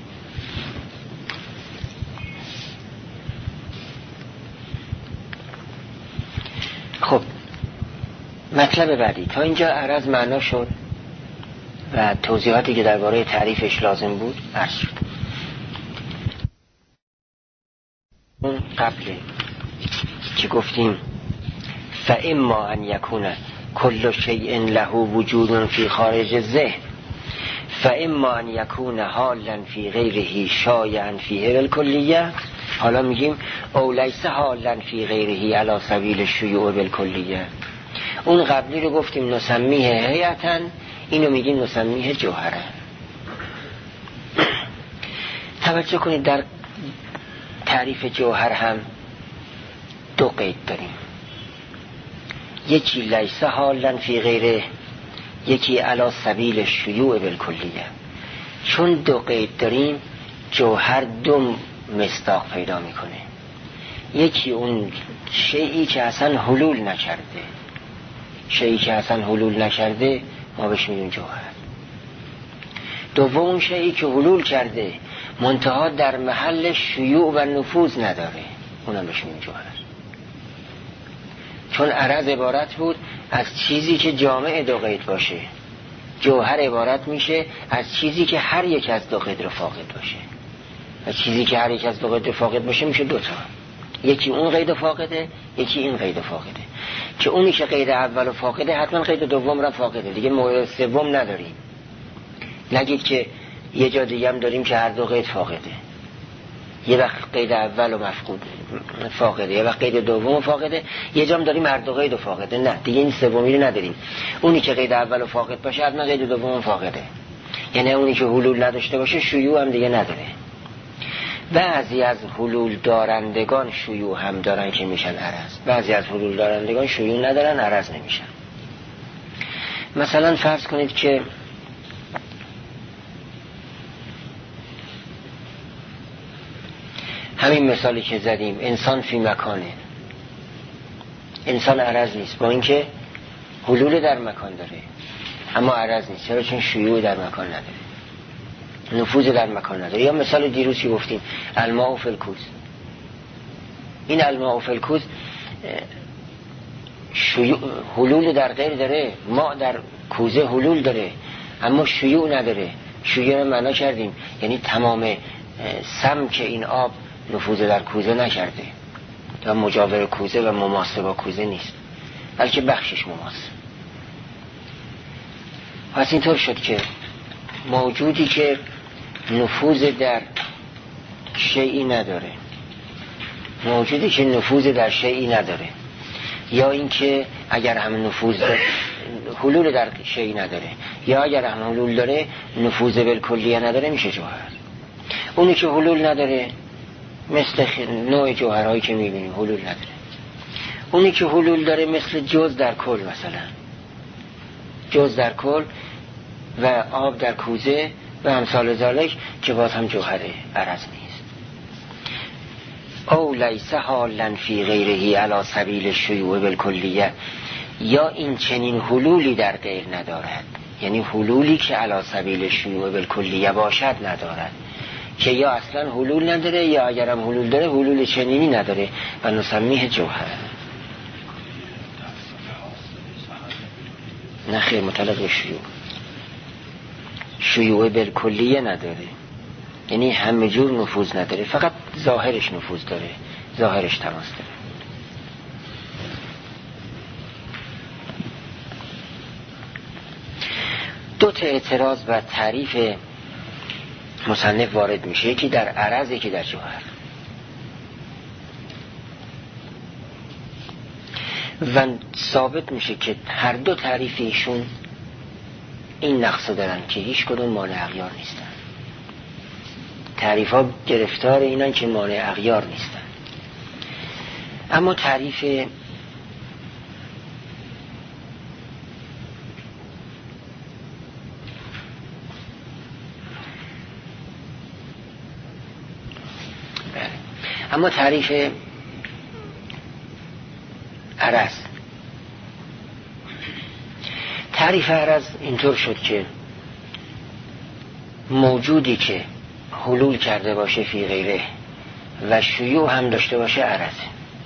خب مطلب بعدی، تا اینجا عرض معنا شد و توضیحاتی که درباره تعریفش لازم بود عرض شد. اون قبله که گفتیم فاما ان یکون کل شیء له وجود فی خارج الذهن فاما ان یکون حالا فی غیره شایعا فیه بالکلیه، حالا میگیم او لیس حالا فی غیره علی سبیل الشیوع بالکلیه. اون قبلی رو گفتیم نسمیه هیئتن، اینو میگیم نسمیه جوهره. توجه کنید در تعریف جوهر هم دو قید داریم، یکی لیس حالا فی غیره، یکی علی سبیل الشیوع بالکلیه. چون دو قید داریم جوهر دو مصداق پیدا میکنه، یکی اون شیئی که اصلا حلول نکرده، شیئی که اصلا حلول نکرده ما بهش میگیم جوهر. دوم اون شیئی که حلول کرده منتها در محل شیوع و نفوذ نداره، اونم بهش میگیم جوهر. چون عرض عبارت بود از چیزی که جامع دو قید باشه، جوهر عبارت میشه از چیزی که هر یک از دو قید رو فاقد باشه، و چیزی که هر یک از دو قید رو فاقد باشه میشه دوتا، یکی اون قید فاقده، یکی این قید فاقده، که اونی که قید اول فاقده حتما قید دوم را فاقده، دیگه مورد سوم نداریم. نگید که یه جا دیگه هم داریم که هر دو قید فاقده، یه وقت قید اول و مفقود فاقده، یه وقت قید دوم فاقده، یه جا هم داریم هر دو قید فاقده، نه دیگه این سومی رو نداریم. اونی که قید اول فاقد باشه حتما قید دوم فاقده، یعنی اونی که حلول نداشته باشه شیوع هم دیگه نداره. بعضی از حلول دارندگان شیوع هم دارن که میشن عرض، بعضی از حلول دارندگان شیوع ندارن عرض نمیشن. مثلا فرض کنید که همین مثالی که زدیم، انسان فی مکانه، انسان عرض نیست با اینکه حلول در مکان داره اما عرض نیست. چرا؟ چون شیوع در مکان نداره، نفوذ در مکان نداره. یا مثال دیروزی گفتیم الماء فی الکوز، این الماء فی الکوز حلول در غیر داره، ما در کوزه حلول داره اما شیوع نداره. شیوع رو معنا کردیم یعنی تمام سمک این آب نفوذ در کوزه نکرده و مجاور کوزه و مماس با کوزه نیست، بلکه بخشش مماس. پس اینطور شد که موجودی که نفوذ در شیئی نداره، موجودی که نفوذ در شیئی نداره، یا اینکه اگر هم نفوذ حلول در شیئی نداره، یا اگر هم حلول داره نفوذ بالکلیه نداره، میشه جوهر. اونی که حلول نداره مثل نوع جوهرهایی که میبینیم حلول نداره، اونی که حلول داره مثل جز در کل، مثلا جز در کل و آب در کوزه و امثال ذالک که باز هم جوهره، عرض نیست. او لیس حالا فی غیره علی سبیل الشیوع بالکلیه، یا این چنین حلولی در غیر ندارد، یعنی حلولی که علی سبیل الشیوع بالکلیه باشد ندارد، که یا اصلا حلول نداره یا اگرم حلول داره حلول چنینی نداره و نسمیه جوهر. نخیر، مطلق شیوع، شیوع بالکلیه نداره، یعنی همه جور نفوذ نداره، فقط ظاهرش نفوذ داره، ظاهرش تماس داره. دو تا اعتراض و تعریف مصنف وارد میشه، یکی در عرض، یکی در جوهر. و ثابت میشه که هر دو تعریف ایشون این نقصه دارن که هیچ کدوم مانع اغیار نیستن. تعریف ها گرفتار اینن که مانع اغیار نیستن. اما تعریف عرض، تعریف عرض اینطور شد که موجودی که حلول کرده باشه فی غیره و شیوع هم داشته باشه عرضه.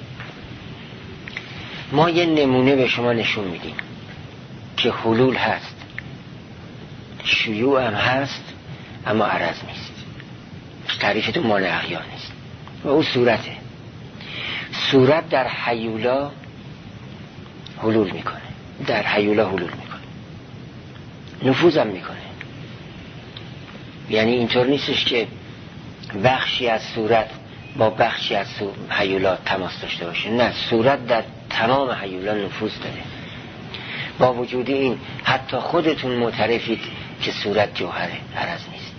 ما یه نمونه به شما نشون میدیم که حلول هست، شیوع هم هست، اما عرض نیست. تعریفتون مانع اغیار نیست و او صورته. صورت در هیولا حلول میکنه، در هیولا حلول میکنه، نفوذم میکنه. یعنی اینطور نیستش که بخشی از صورت با بخشی از هیولا تماس داشته باشه، نه، صورت در تمام هیولا نفوذ داره. با وجود این حتی خودتون معترفید که صورت جوهره، عرض نیست،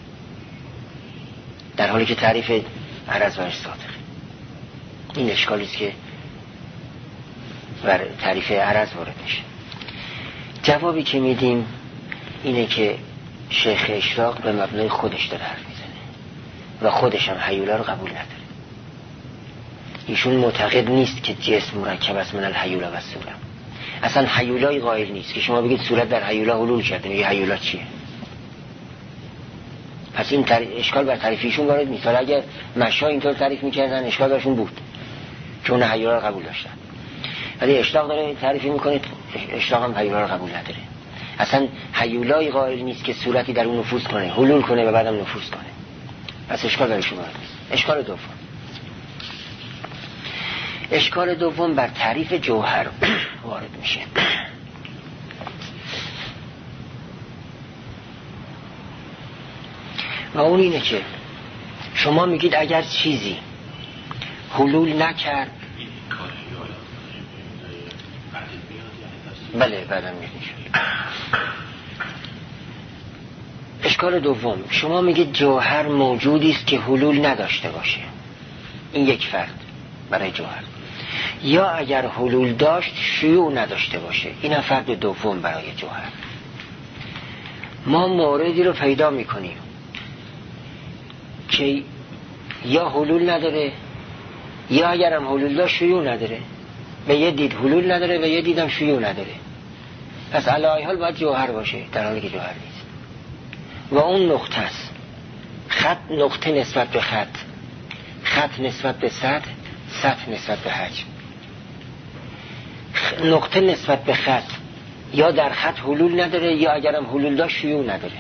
در حالی که تعریف عرض برش صادقه. این اشکالی است که بر تعریف عرض وارد میشه. جوابی که میدیم اینه که شیخ اشراق به مبنای خودش داره حرف میزنه و خودش هم هیولا رو قبول نداره. ایشون معتقد نیست که جسم مرکب است من الهیولا و صورت. اصلا هیولای قائل نیست که شما بگید صورت در هیولا حلول کرده. میگه هیولا چیه؟ پس این اشکال بر تعریفیشون وارد نیست. حالا اگر مشا اینطور تعریف میکردن اشکال برشون بود چون هیولا رو قبول داشتن، ولی اشراق داره تعریفی میکنه، اشراق هم هیولا رو قبول نداره. اصلا هیولای قائل نیست که صورتی در اون نفوذ کنه، حلول کنه و بعدم نفوذ کنه. پس اشکال برشون وارد نیست. اشکال دوم بر تعریف جوهر وارد میشه. و اون اینه که شما میگید اگر چیزی حلول نکرد، بله بعدم میشه. اشکال دوم، شما میگید جوهر موجودی است که حلول نداشته باشه. این یک فرد برای جوهر. یا اگر حلول داشت شیوع نداشته باشه. این فرد دوم برای جوهر. ما موردی رو پیدا میکنیم که یا حلول نداره یا اگر هم حلول داشت شیوع نداره. به یه دید حلول نداره و یه دیدم شیوع نداره. پس علی حال باید جوهر باشه، در حالی که جوهر نیست. و اون نقطه است. خط نقطه نسبت به خط نسبت به سطح نسبت به حجم. نقطه نسبت به خط یا در خط حلول نداره یا اگرم حلول داشت شیوع نداره.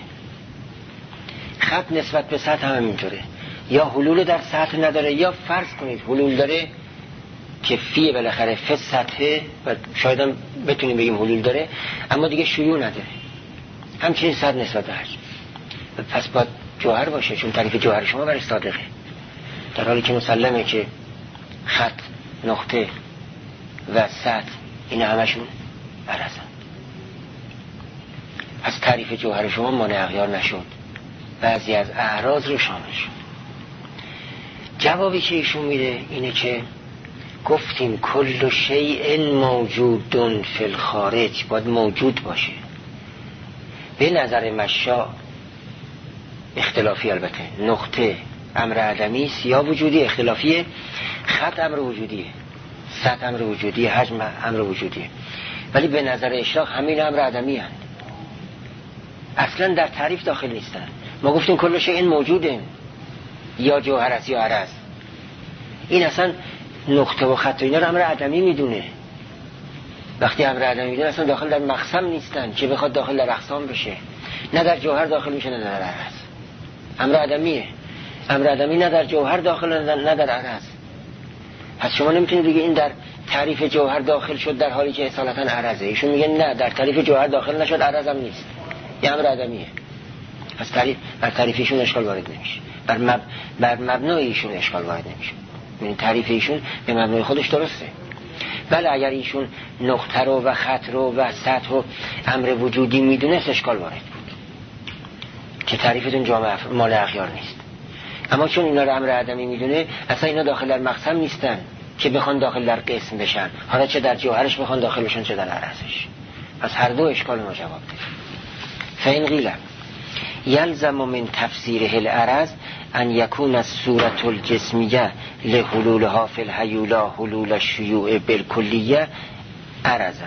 خط نسبت به سطح هم اینطوره، یا حلول در سطح نداره یا فرض کنید حلول داره که فیه بالاخره فی سطحه و شاید هم بتونیم بگیم حلول داره اما دیگه شیوع نداره. همچنین سطح نسبت به حجم. پس باید جوهر باشه چون تعریف جوهر شما برای صادقه، در حالی که مسلمه که خط، نقطه و سطح این همشون عرضن. از تعریف جوهر شما مانع اغیار نشد، بعضی از اعراض رو شامل شد. جوابی که ایشون میده اینه که گفتیم کل شیء موجود فی الخارج، باید موجود باشه. به نظر مشا اختلافی، البته نقطه امر عدمی است یا وجودی، اختلافیه. خط امر وجودیه، سطح امر وجودیه، حجم امر وجودیه. ولی به نظر اشراق همین امر عدمی هست، اصلا در تعریف داخل نیستن. ما گفتیم کل شیء موجوده، یا جوهر است یا عرض. این اصلا نقطه و خط و اینا رو امر عدمی میدونه. وقتی امر عدمی میدونه اصلا داخل در مقسم نیستن که بخواد داخل در اقسام بشه، نه در جوهر داخل میشه نه در عرض. امر عدمیه. امر عدمی نه در جوهر داخل نه در عرض. پس شما نمیتونید بگید این در تعریف جوهر داخل شد در حالی که اصالتا عرضه. ایشون میگه نه، در تعریف جوهر داخل نشد، عرض هم نیست، یه امر عدمیه. پس بر تعریف ایشون اشکال وارد نمیشه، بر مبنای ایشون اشکال وارد نمیشه. یعنی تعریف ایشون به مبنای خودش درسته. بله اگر ایشون نقطه رو و خط رو و سطح رو امر وجودی میدونست اشکال وارد بود که تعریفتون جامعه مال اخیار نیست. اما چون اینا رو امر عدمی میدونه، اصلا اینا داخل در مقسم نیستن که بخوان داخل در قسم بشن، حالا چه در جوهرش بخوان داخل بشن چه در عرضش. پس هر دو اشکال ما جواب ده. فین قیل یلزم من تفسیره العرض ان یکون الصورة الجسمیه لحلولها فی الهیولا حلول الشیوع بالکلیه عرضا.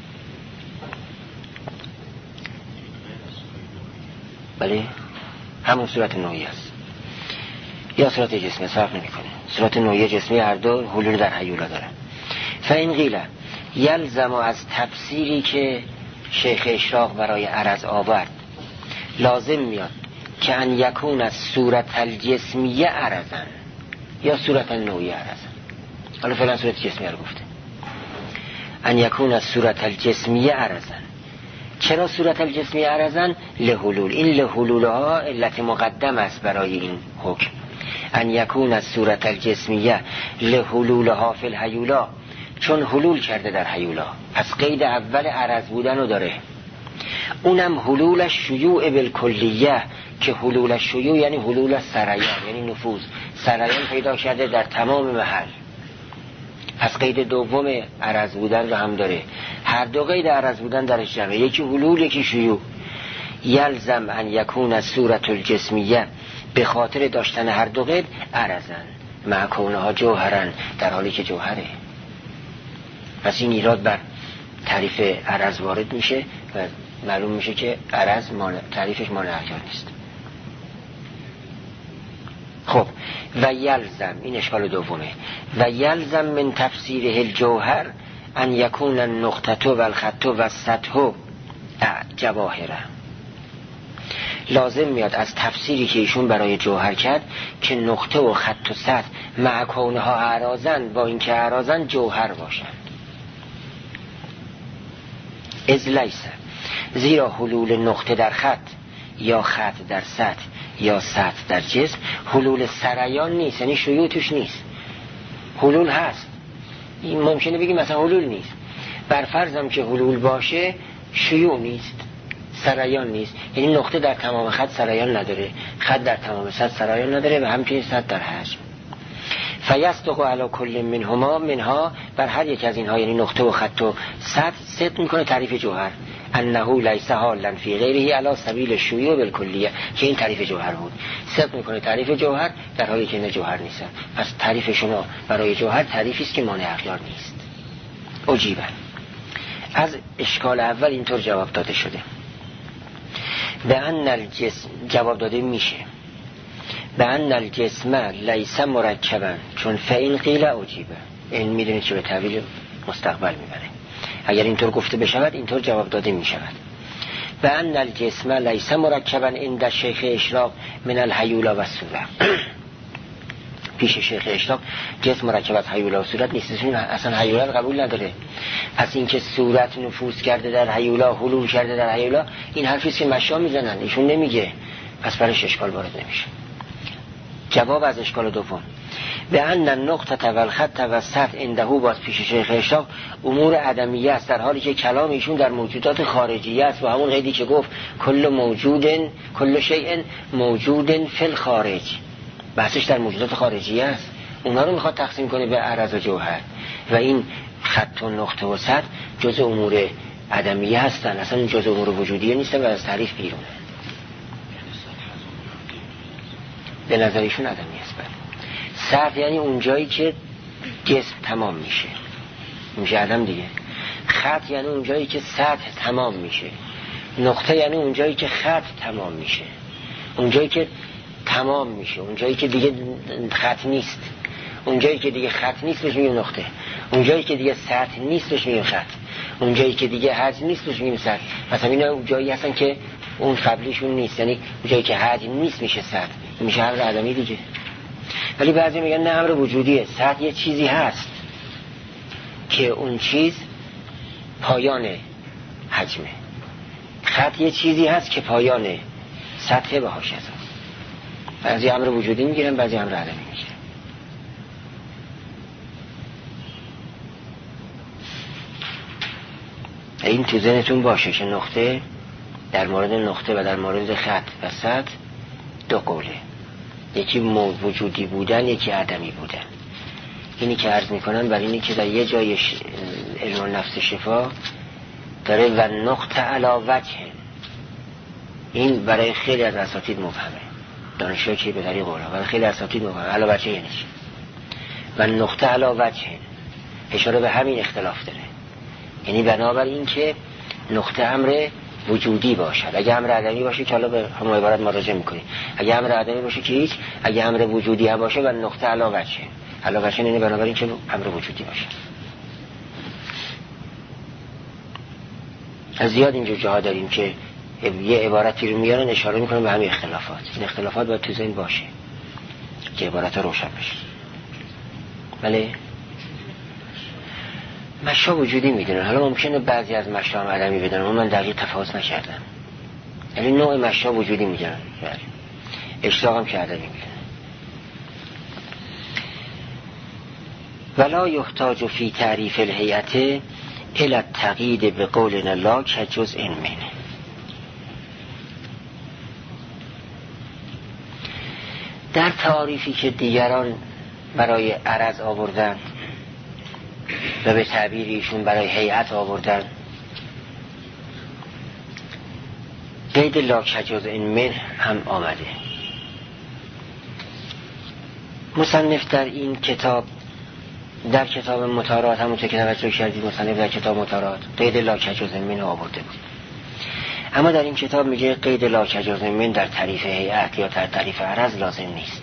بله همون صورت نوعی است یا صورت جسمی، فرق نمیکنه. صورت نوعی جسمی هر دو حلول در هیولا دارن. فین قیل یلزم از تفسیری که شیخ اشراق برای عرض آورد لازم میاد که ان یکون از صورت الجسمیه عرضا یا صورت نوعی عرضا. حالا فعلا صورت جسمیه رو گفته. ان یکون از صورت الجسمیه عرضا. چرا صورت الجسمیه عرضا؟ لحلول. این لحلولها علت مقدم است برای این حکم. ان یکون از صورت الجسمیه لحلولها فی الهیولا، چون حلول کرده در هیولا، پس قید اول عرض بودن رو داره. اونم حلول شیوع بالکلیه، که حلول شیوع یعنی حلول سریان، یعنی نفوذ سریان پیدا کرده در تمام محل. پس قید دوم عرض بودن رو هم داره. هر دو قید عرض بودن درش جمعه، یکی حلول یکی شیوع. یلزم ان یکون از صورت الجسمیه، به خاطر داشتن هر دو قید عرضن مع کونها جوهرن، در حالی که جوهره. پس این ایراد بر تعریف عرض وارد میشه و معلوم میشه که عرض تعریفش مانع احکام نیست. خب و یلزم، این اشکال دومه، و یلزم من تفسیره الجوهر ان یکون النقطه و الخط و السطح جواهره. لازم میاد از تفسیری که ایشون برای جوهر کرد که نقطه و خط و سطح مع کونها اعراضن، با اینکه اعراضن جوهر باشن. از لیسه، زیرا حلول نقطه در خط یا خط در سطح یا سطح در جسم حلول سریان نیست، یعنی شیوع توش نیست. حلول هست، این ممکنه بگیم مثلا حلول نیست، بر فرضم که حلول باشه شیوع نیست، سریان نیست. یعنی نقطه در تمام خط سریان نداره، خط در تمام سطح سریان نداره و همچنین سطح در حجم. فیصدق علی کل منها بر هر یک از اینها، یعنی نقطه و خط و سطح، صدق میکنه تعریف جوهر انه لیس حالا فی غیره علی سبیل الشیوع بالکلیه، که این تعریف جوهر بود. صدق میکنه تعریف جوهر در حالی که نه جوهر نیست. پس تعریف شما برای جوهر تعریفی است که مانع اغیار نیست. عجیبه. از اشکال اول اینطور جواب داده شده. به ان الجسم جواب داده میشه به ان الجسم لیس مرکبا، چون فین قیل عجیبه. این میدونید که به تعبیر مستقبل میبره. اگر اینطور گفته بشود اینطور جواب داده میشود. به ان الجسم لیس مرکبا عند شیخ اشراق من الهیولا و صورت. پیش شیخ اشراق جسم مرکب از هیولا و صورت نیست، اصلا هیولا قبول نداره. پس اینکه صورت نفوذ کرده در هیولا، حلول کرده در هیولا، این حرفیست که مشا میزنن، ایشون نمیگه، پس برش اشکال وارد نمیشه. جواب از اشکال دوم، به ان النقطه و الخط و السطح عنده، باز پیش شیخ اشراق امور عدمیه است، در حالی که کلام ایشون در موجودات خارجیه است و همون قیدی که گفت کل شیء موجود فی الخارج، بحثش در موجودات خارجیه است. اونا رو میخواد تقسیم کنه به عرض و جوهر و این خط و نقطه و سطح جزء امور عدمیه هستن، اصلا جزء امور وجودیه نیستن و از تعریف بیرونه. به نظر ایشون عدمی است. سطح یعنی اون جایی که جسم تمام میشه عدم دیگه. خط یعنی اون جایی که سطح تمام میشه. نقطه یعنی اون جایی که خط تمام میشه، اون جایی که تمام میشه، اون جایی که دیگه خط نیست، اون جایی که دیگه خط نیست بهش میگیم نقطه، اون جایی که دیگه سطح نیست بهش میگیم خط، اون جایی که دیگه حجم نیست بهش میگیم سطح. مثلا اینا اون جایی هستن که اون قبلیشون نیست، یعنی اون جایی که حجم نیست میشه سطح، میشه امر عدمی دیگه. ولی بعضی میگن نه، امر وجودیه. سطح یه چیزی هست که اون چیز پایان حجمه، خط یه چیزی هست که پایان سطح به حاشیه است. بعضی امر وجودی میگیرن، بعضی امر عدمی میگیرن. این تو ذهنتون باشه که نقطه در مورد نقطه و در مورد خط و سطح دو قوله، یکی وجودی بودن، یکی عدمی بودن. اینی که عرض میکنن برای اینی که در یه جای علم النفس شفا داره و نقطه علی وجه، این برای خیلی از اساتید مبهمه، دانشجویی که به طریق قولا، برای خیلی از اساتید مبهمه. علی وجه یعنی چی؟ و نقطه علی وجه اشاره به همین اختلاف داره، یعنی بنابر این که نقطه امر وجودی باشد. اگه امر عدمی باشه که حالا به همون عبارت مراجعه میکنیم، اگه امر عدمی باشه که هیچ، اگه امر وجودی هم باشه و نقطه علی وجه، علی وجه یعنی بنابر این که امر وجودی باشه. از زیاد اینجور جاها داریم که یه عبارتی رو میارن اشاره میکنن به همین اختلافات. این اختلافات باید تو ذهن باشه که عبارت روشن بشه. بله مشا وجودی میدونن، حالا ممکنه بعضی از مشا هم عدمی بدونن، من دقیق تفاوت نکردم. یعنی نوع مشا وجودی میدونن، اشتاق هم که عدمی میدونن. ولا یحتاج فی تعریف الهیئت الی التقیید به قولنا لا کجزء منه. در تعریفی که دیگران برای عرض آوردن و به تعبیر ایشون برای هیئت آوردن، قید لا کجزء منه هم آمده. مصنف در این کتاب، در کتاب مطارات، همونطور که توجه کردید مصنف در کتاب مطارات قید لا کجزء منه آورده بود، اما در این کتاب میگه قید لا کجزء منه در تعریف هیئت یا در تعریف عرض لازم نیست.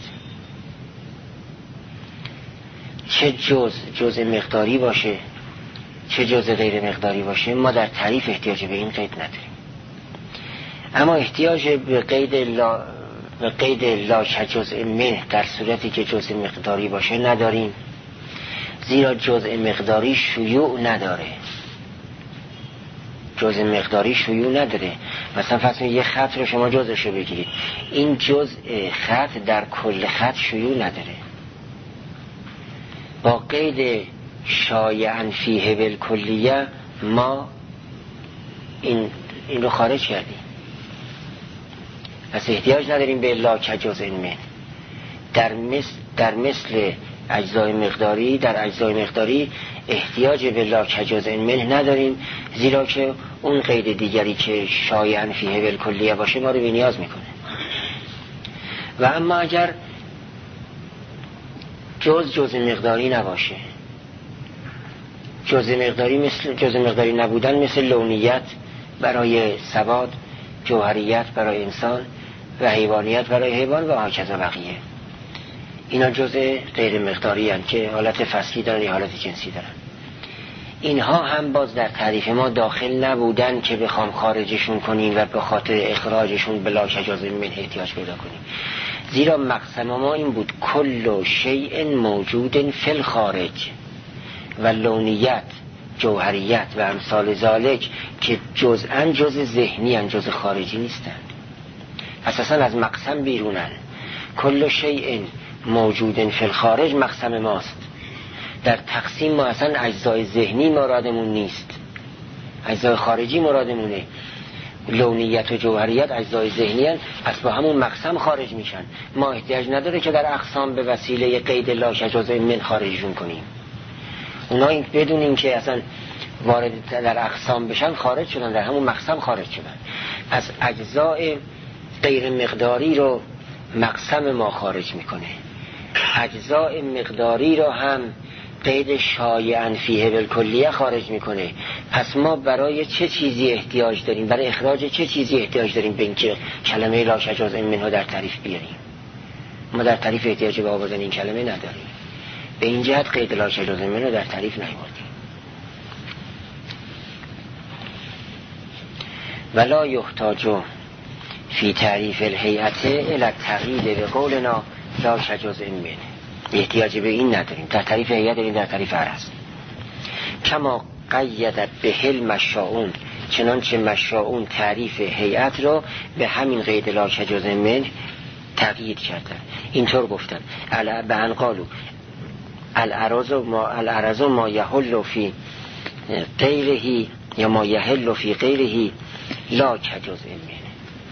چه جزء مقداری باشه چه جزء غیر مقداری باشه، ما در تعریف احتیاج به این قید نداریم. اما احتیاج به قید لا کجزء منه در صورتی که جزء مقداری باشه نداریم، زیرا جزء مقداری شیوع نداره. جزء مقداری شیوع نداره. مثلا فرض یه خط رو شما جزءش رو بگیرید، این جزء خط در کل خط شیوع نداره. با قید شایعاً فیه بالکلیه ما این رو خارج کردیم. پس احتیاج نداریم به لا کجزء منه. در مثل اجزای مقداری، در اجزای مقداری احتیاج به لا کجزء منه نداریم، زیرا که اون قید دیگری که شایعاً فیه بالکلیه باشه ما رو بی نیاز میکنه. و اما اگر جزء مقداری نباشه، جزء مقداری نبودن مثل لونیت برای سواد، جوهریت برای انسان و حیوانیت برای حیوان و هکذا بقیه، اینا جزء غیر مقداری هستند که حالت فصلی دارن یا حالت جنسی دارن. اینها هم باز در تعریف ما داخل نبودن که بخوام خارجشون کنیم و به خاطر اخراجشون بلا کجزء منه احتیاج پیدا کنیم، زیرا مقسم ما این بود کل شیء موجود فی الخارج، و لونیت، جوهریت و امثال ذالک که جزءاً جزء ذهنی ان، جزء خارجی نیستن، اساساً از مقسم بیرونن. کل شیء موجود فی الخارج مقسم ماست. در تقسیم ما اصلا اجزای ذهنی مرادمون نیست، اجزای خارجی مرادمونه. لونیت و جوهریت اجزای ذهنی هستند، پس با همون مقسم خارج میشن. ما احتیاج نداره که در اقسام به وسیله قید لا کجزء منه خارجشون کنیم. اونا این بدونیم که اصلا وارد در اقسام بشن خارج شدن، در همون مقسم خارج شدن. پس اجزای غیر مقداری رو مقسم ما خارج میکنه، اجزای مقداری رو هم قید شایعاً فیه بالکلیه خارج میکنه. پس ما برای چه چیزی احتیاج داریم، برای اخراج چه چیزی احتیاج داریم به اینکه کلمه لا کجزء منه در تعریف بیاریم؟ ما در تعریف احتیاج به آوردن این کلمه نداریم. به این جهت قید لا کجزء منه در تعریف نیاوردیم. ولا یحتاج فی تعریف الهیئت الی التقیید به قولنا لا کجزء منه. احتیاج به این نداریم، در تعریف هیئت داریم، در تعریف عرض. کما قیدت به المشاؤون، چنانچه مشاؤون تعریف هیئت را به همین قید لا کجزء منه تقیید کردن. اینطور گفتن به ان قالوا العرض ما یحل فی غیره یا ما یحل فی غیره لا کجزء منه.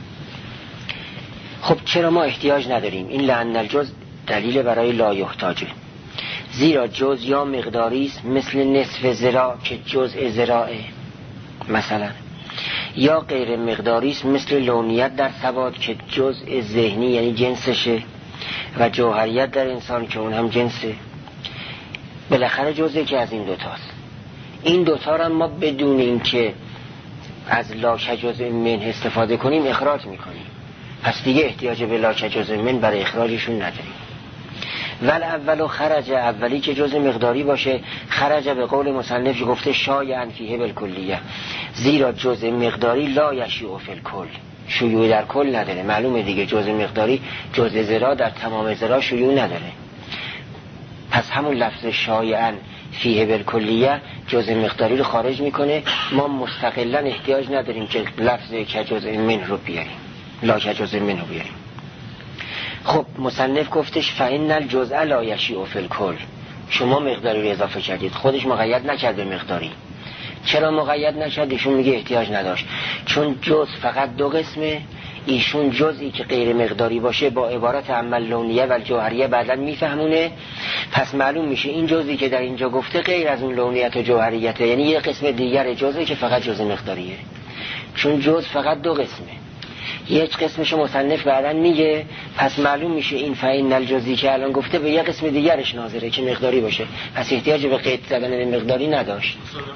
خب چرا ما احتیاج نداریم؟ این لأن الجزء دلیل برای لا یحتاجه، زیرا جزء یا مقداری است مثل نصف ذراع که جزء ذراعه مثلا، یا غیر مقداری است مثل لونیت در ثبات که جزء ذهنی یعنی جنسشه، و جوهریت در انسان که اون هم جنسه. بالاخره جزء که از این دوتاست. این دوتا را ما بدون این که از لا کجزء منه استفاده کنیم اخراج میکنیم، پس دیگه احتیاج به لا کجزء منه برای اخراجشون نداریم. ول اولو خرج، اولی که جزء مقداری باشه، خرج به قول مصنف گفته شایعاً فیه بالکلیه، زیرا جزء مقداری لا یشیع فی الکل، شیوع در کل نداره. معلومه دیگه جزء مقداری جزء ذراع در تمام ذراع شیوع نداره. پس همون لفظ شایعاً فیه بالکلیه جزء مقداری رو خارج میکنه. ما مستقلاً احتیاج نداریم که لفظ کجزء منه رو بیاریم، لا کجزء منه رو بیاریم. خب مصنف گفتش فإن الجزء لا یشیع فی الکل، شما مقداری رو اضافه کردید، خودش مقید نکرده مقداری. چرا مقید نشد؟ ایشون میگه احتیاج نداشت، چون جزء فقط دو قسمه. ایشون جزئی که غیر مقداری باشه با عبارت اما لونیه و جوهریه بعداً میفهمونه، پس معلوم میشه این جزئی که در اینجا گفته غیر از اون لونیت و جوهریته، یعنی یه قسم دیگر جزئی که فقط جزء مقداریه. چون جزء فقط دو قسمه، یک قسمش مصنف بعداً میگه، پس معلوم میشه این فإن الجزئی که الان گفته به یک قسم دیگرش ناظره که مقداری باشه، پس احتیاج به قید زدن به مقداری نداشت.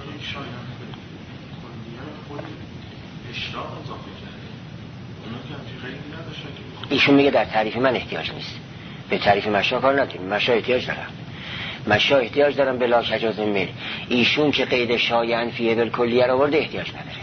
ایشون میگه در تعریف من احتیاج نیست، به تعریف مشا کار نداریم، مشا احتیاج دارم، مشا احتیاج دارم به لا کجزء منه. ایشون که قید شایعاً فیه بالکلیه رو آورده احتیاج نداره.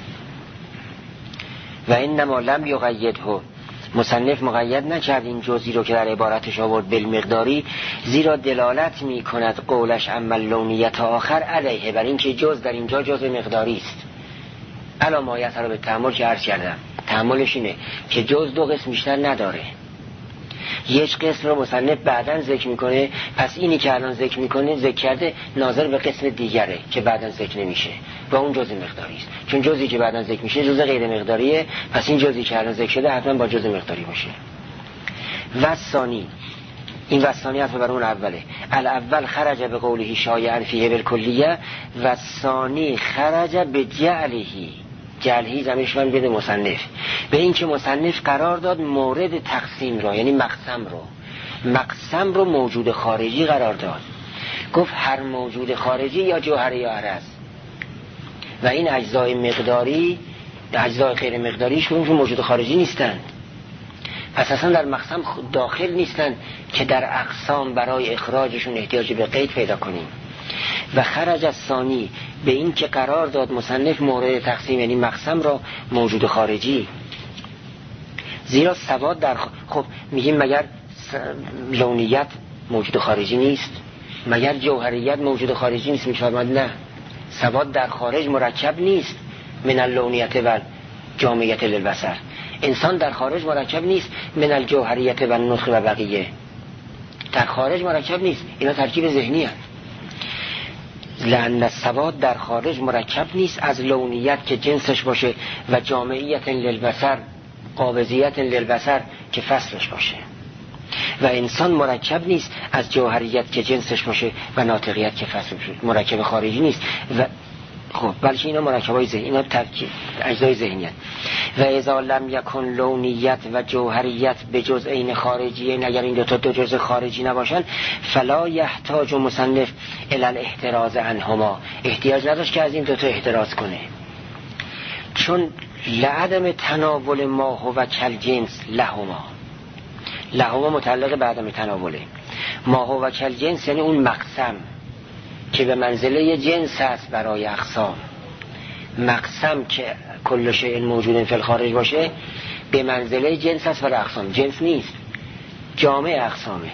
و انما لم یقیده، مصنف مقید نکرد این جزئی رو که در عبارتش آورد بالمقداری، زیرا دلالت میکند قولش اما لونیت آخر علیه، بر این که جز در اینجا جز مقداری است. علامایت رو به تأمل که عرض کردم، تأملش اینه که جز دو قسم بیشتر نداره. یک قسم رو مصنف بعداً ذکر میکنه، پس اینی که الان ذکر میکنه ذکر کرده ناظر به قسم دیگره که بعداً ذکر نمیشه و اون جزء مقداری است. چون جزئی که بعداً ذکر میشه جزء غیر مقداریه، پس این جزئی که الان ذکر شده حتما با جزء مقداری باشه. و ثانی، این و ثانی حرف بر اون اوله. الاول خرج به قوله شایعاً فیه بالکلیه و ثانی خرج به جعلهی زمینش من بده مصنف، به این که مصنف قرار داد مورد تقسیم را، یعنی مقسم رو موجود خارجی قرار داد. گفت هر موجود خارجی یا جوهره یا عرض، و این اجزای مقداری اجزای غیر مقداریش که موجود خارجی نیستند، پس اصلا در مقسم داخل نیستند که در اقسام برای اخراجشون احتیاج به قید پیدا کنیم. و خرج از ثانی، به این که قرار داد مصنف مورد تقسیم یعنی مقسم را موجود خارجی، زیرا سواد در خب میگیم مگر لونیت موجود خارجی نیست؟ مگر جوهریت موجود خارجی نیست؟ میفرماد نه، سواد در خارج مرکب نیست من اللونیت و جامعیت للبصر. انسان در خارج مرکب نیست من الجوهریت و النطق و بقیه، در خارج مرکب نیست، اینا ترکیب ذهنی هست. لأن السواد در خارج مرکب نیست از لونیت که جنسش باشه و جامعیت للبصر قابضیت للبصر که فصلش باشه، و انسان مرکب نیست از جوهریت که جنسش باشه و ناطقیت که فصلش باشه، مرکب خارجی نیست. و خب بلکه اینا مرکبای ذهنی، اینا ترکیب اجزای ذهنیت. و اذا لم یکن لونیت و جوهریت به جزئین خارجیه، اگر این دو جزء خارجی نباشن، فلا یحتاج مصنف الی الاحتراز عنهما، احتیاج نداشت که از این دو تا احتراز کنه، چون لعدم تناول ما هو کل جنس لهما متعلق به عدم تناوله. ما هو کل جنس یعنی اون مقسم که به منزله جنس هست برای اقسام. مقسم که کل شیء موجود فی الخارج باشه، به منزله جنس است و اقسام. جنس نیست، جامع اقسامه.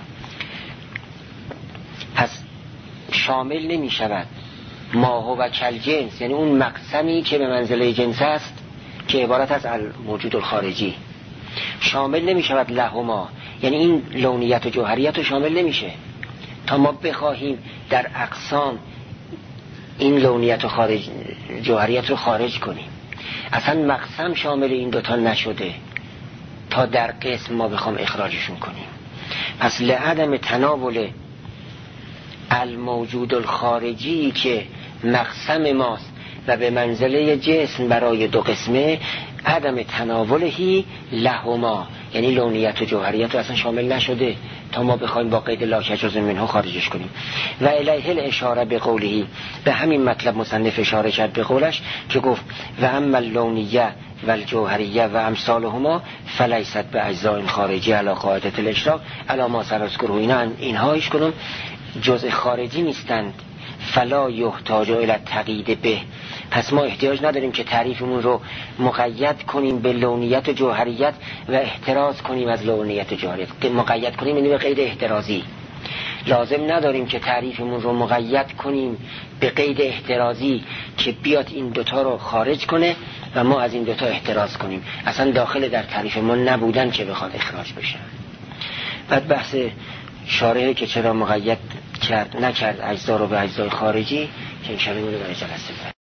پس شامل نمی شود ما هو کل جنس، یعنی اون مقسمی که به منزله جنس است که عبارت از الموجود الخارجی. شامل نمی شود لهما، یعنی این لونیت و جوهریت رو شامل نمیشه تا ما بخواهیم در اقسام این لونیت و جوهریت رو خارج کنیم. اصلا مقسم شامل این دوتا نشده تا در قسم ما بخوام اخراجشون کنیم. پس لعدم تناول الموجود الخارجی که مقسم ماست و به منزله جسم برای دو قسمه، عدم تناولهی لهما، یعنی لونیت و جوهریت رو اصلا شامل نشده تا ما بخوایم با قید لا کجاز منها خارجش کنیم. و الیه الاشاره به قولهی، به همین مطلب مصنف اشاره کرد به قولش که گفت و اما اللونیه و الجوهریه و امثالهما فلیست به اجزاء خارجی علی قاعده الاشراق علی ما سنذکره. اینها ایش کنم جزء خارجی نیستند. فلا یحتاج الی التقیید به، پس ما احتیاج نداریم که تعریفمون رو مقید کنیم به لونیت و جوهریت و احتراز کنیم از لونیت و جوهریت. مقید کنیم یعنی به قید احترازی. لازم نداریم که تعریفمون رو مقید کنیم به قید احترازی که بیاد این دوتا رو خارج کنه و ما از این دوتا احتراز کنیم. اصلا داخل در تعریف ما نبودن که بخواد اخراج بشه. بعد بحث شارحه که چرا مقید نکرد اجزا رو به اجزای خارجی که انشاءالله برای جلسه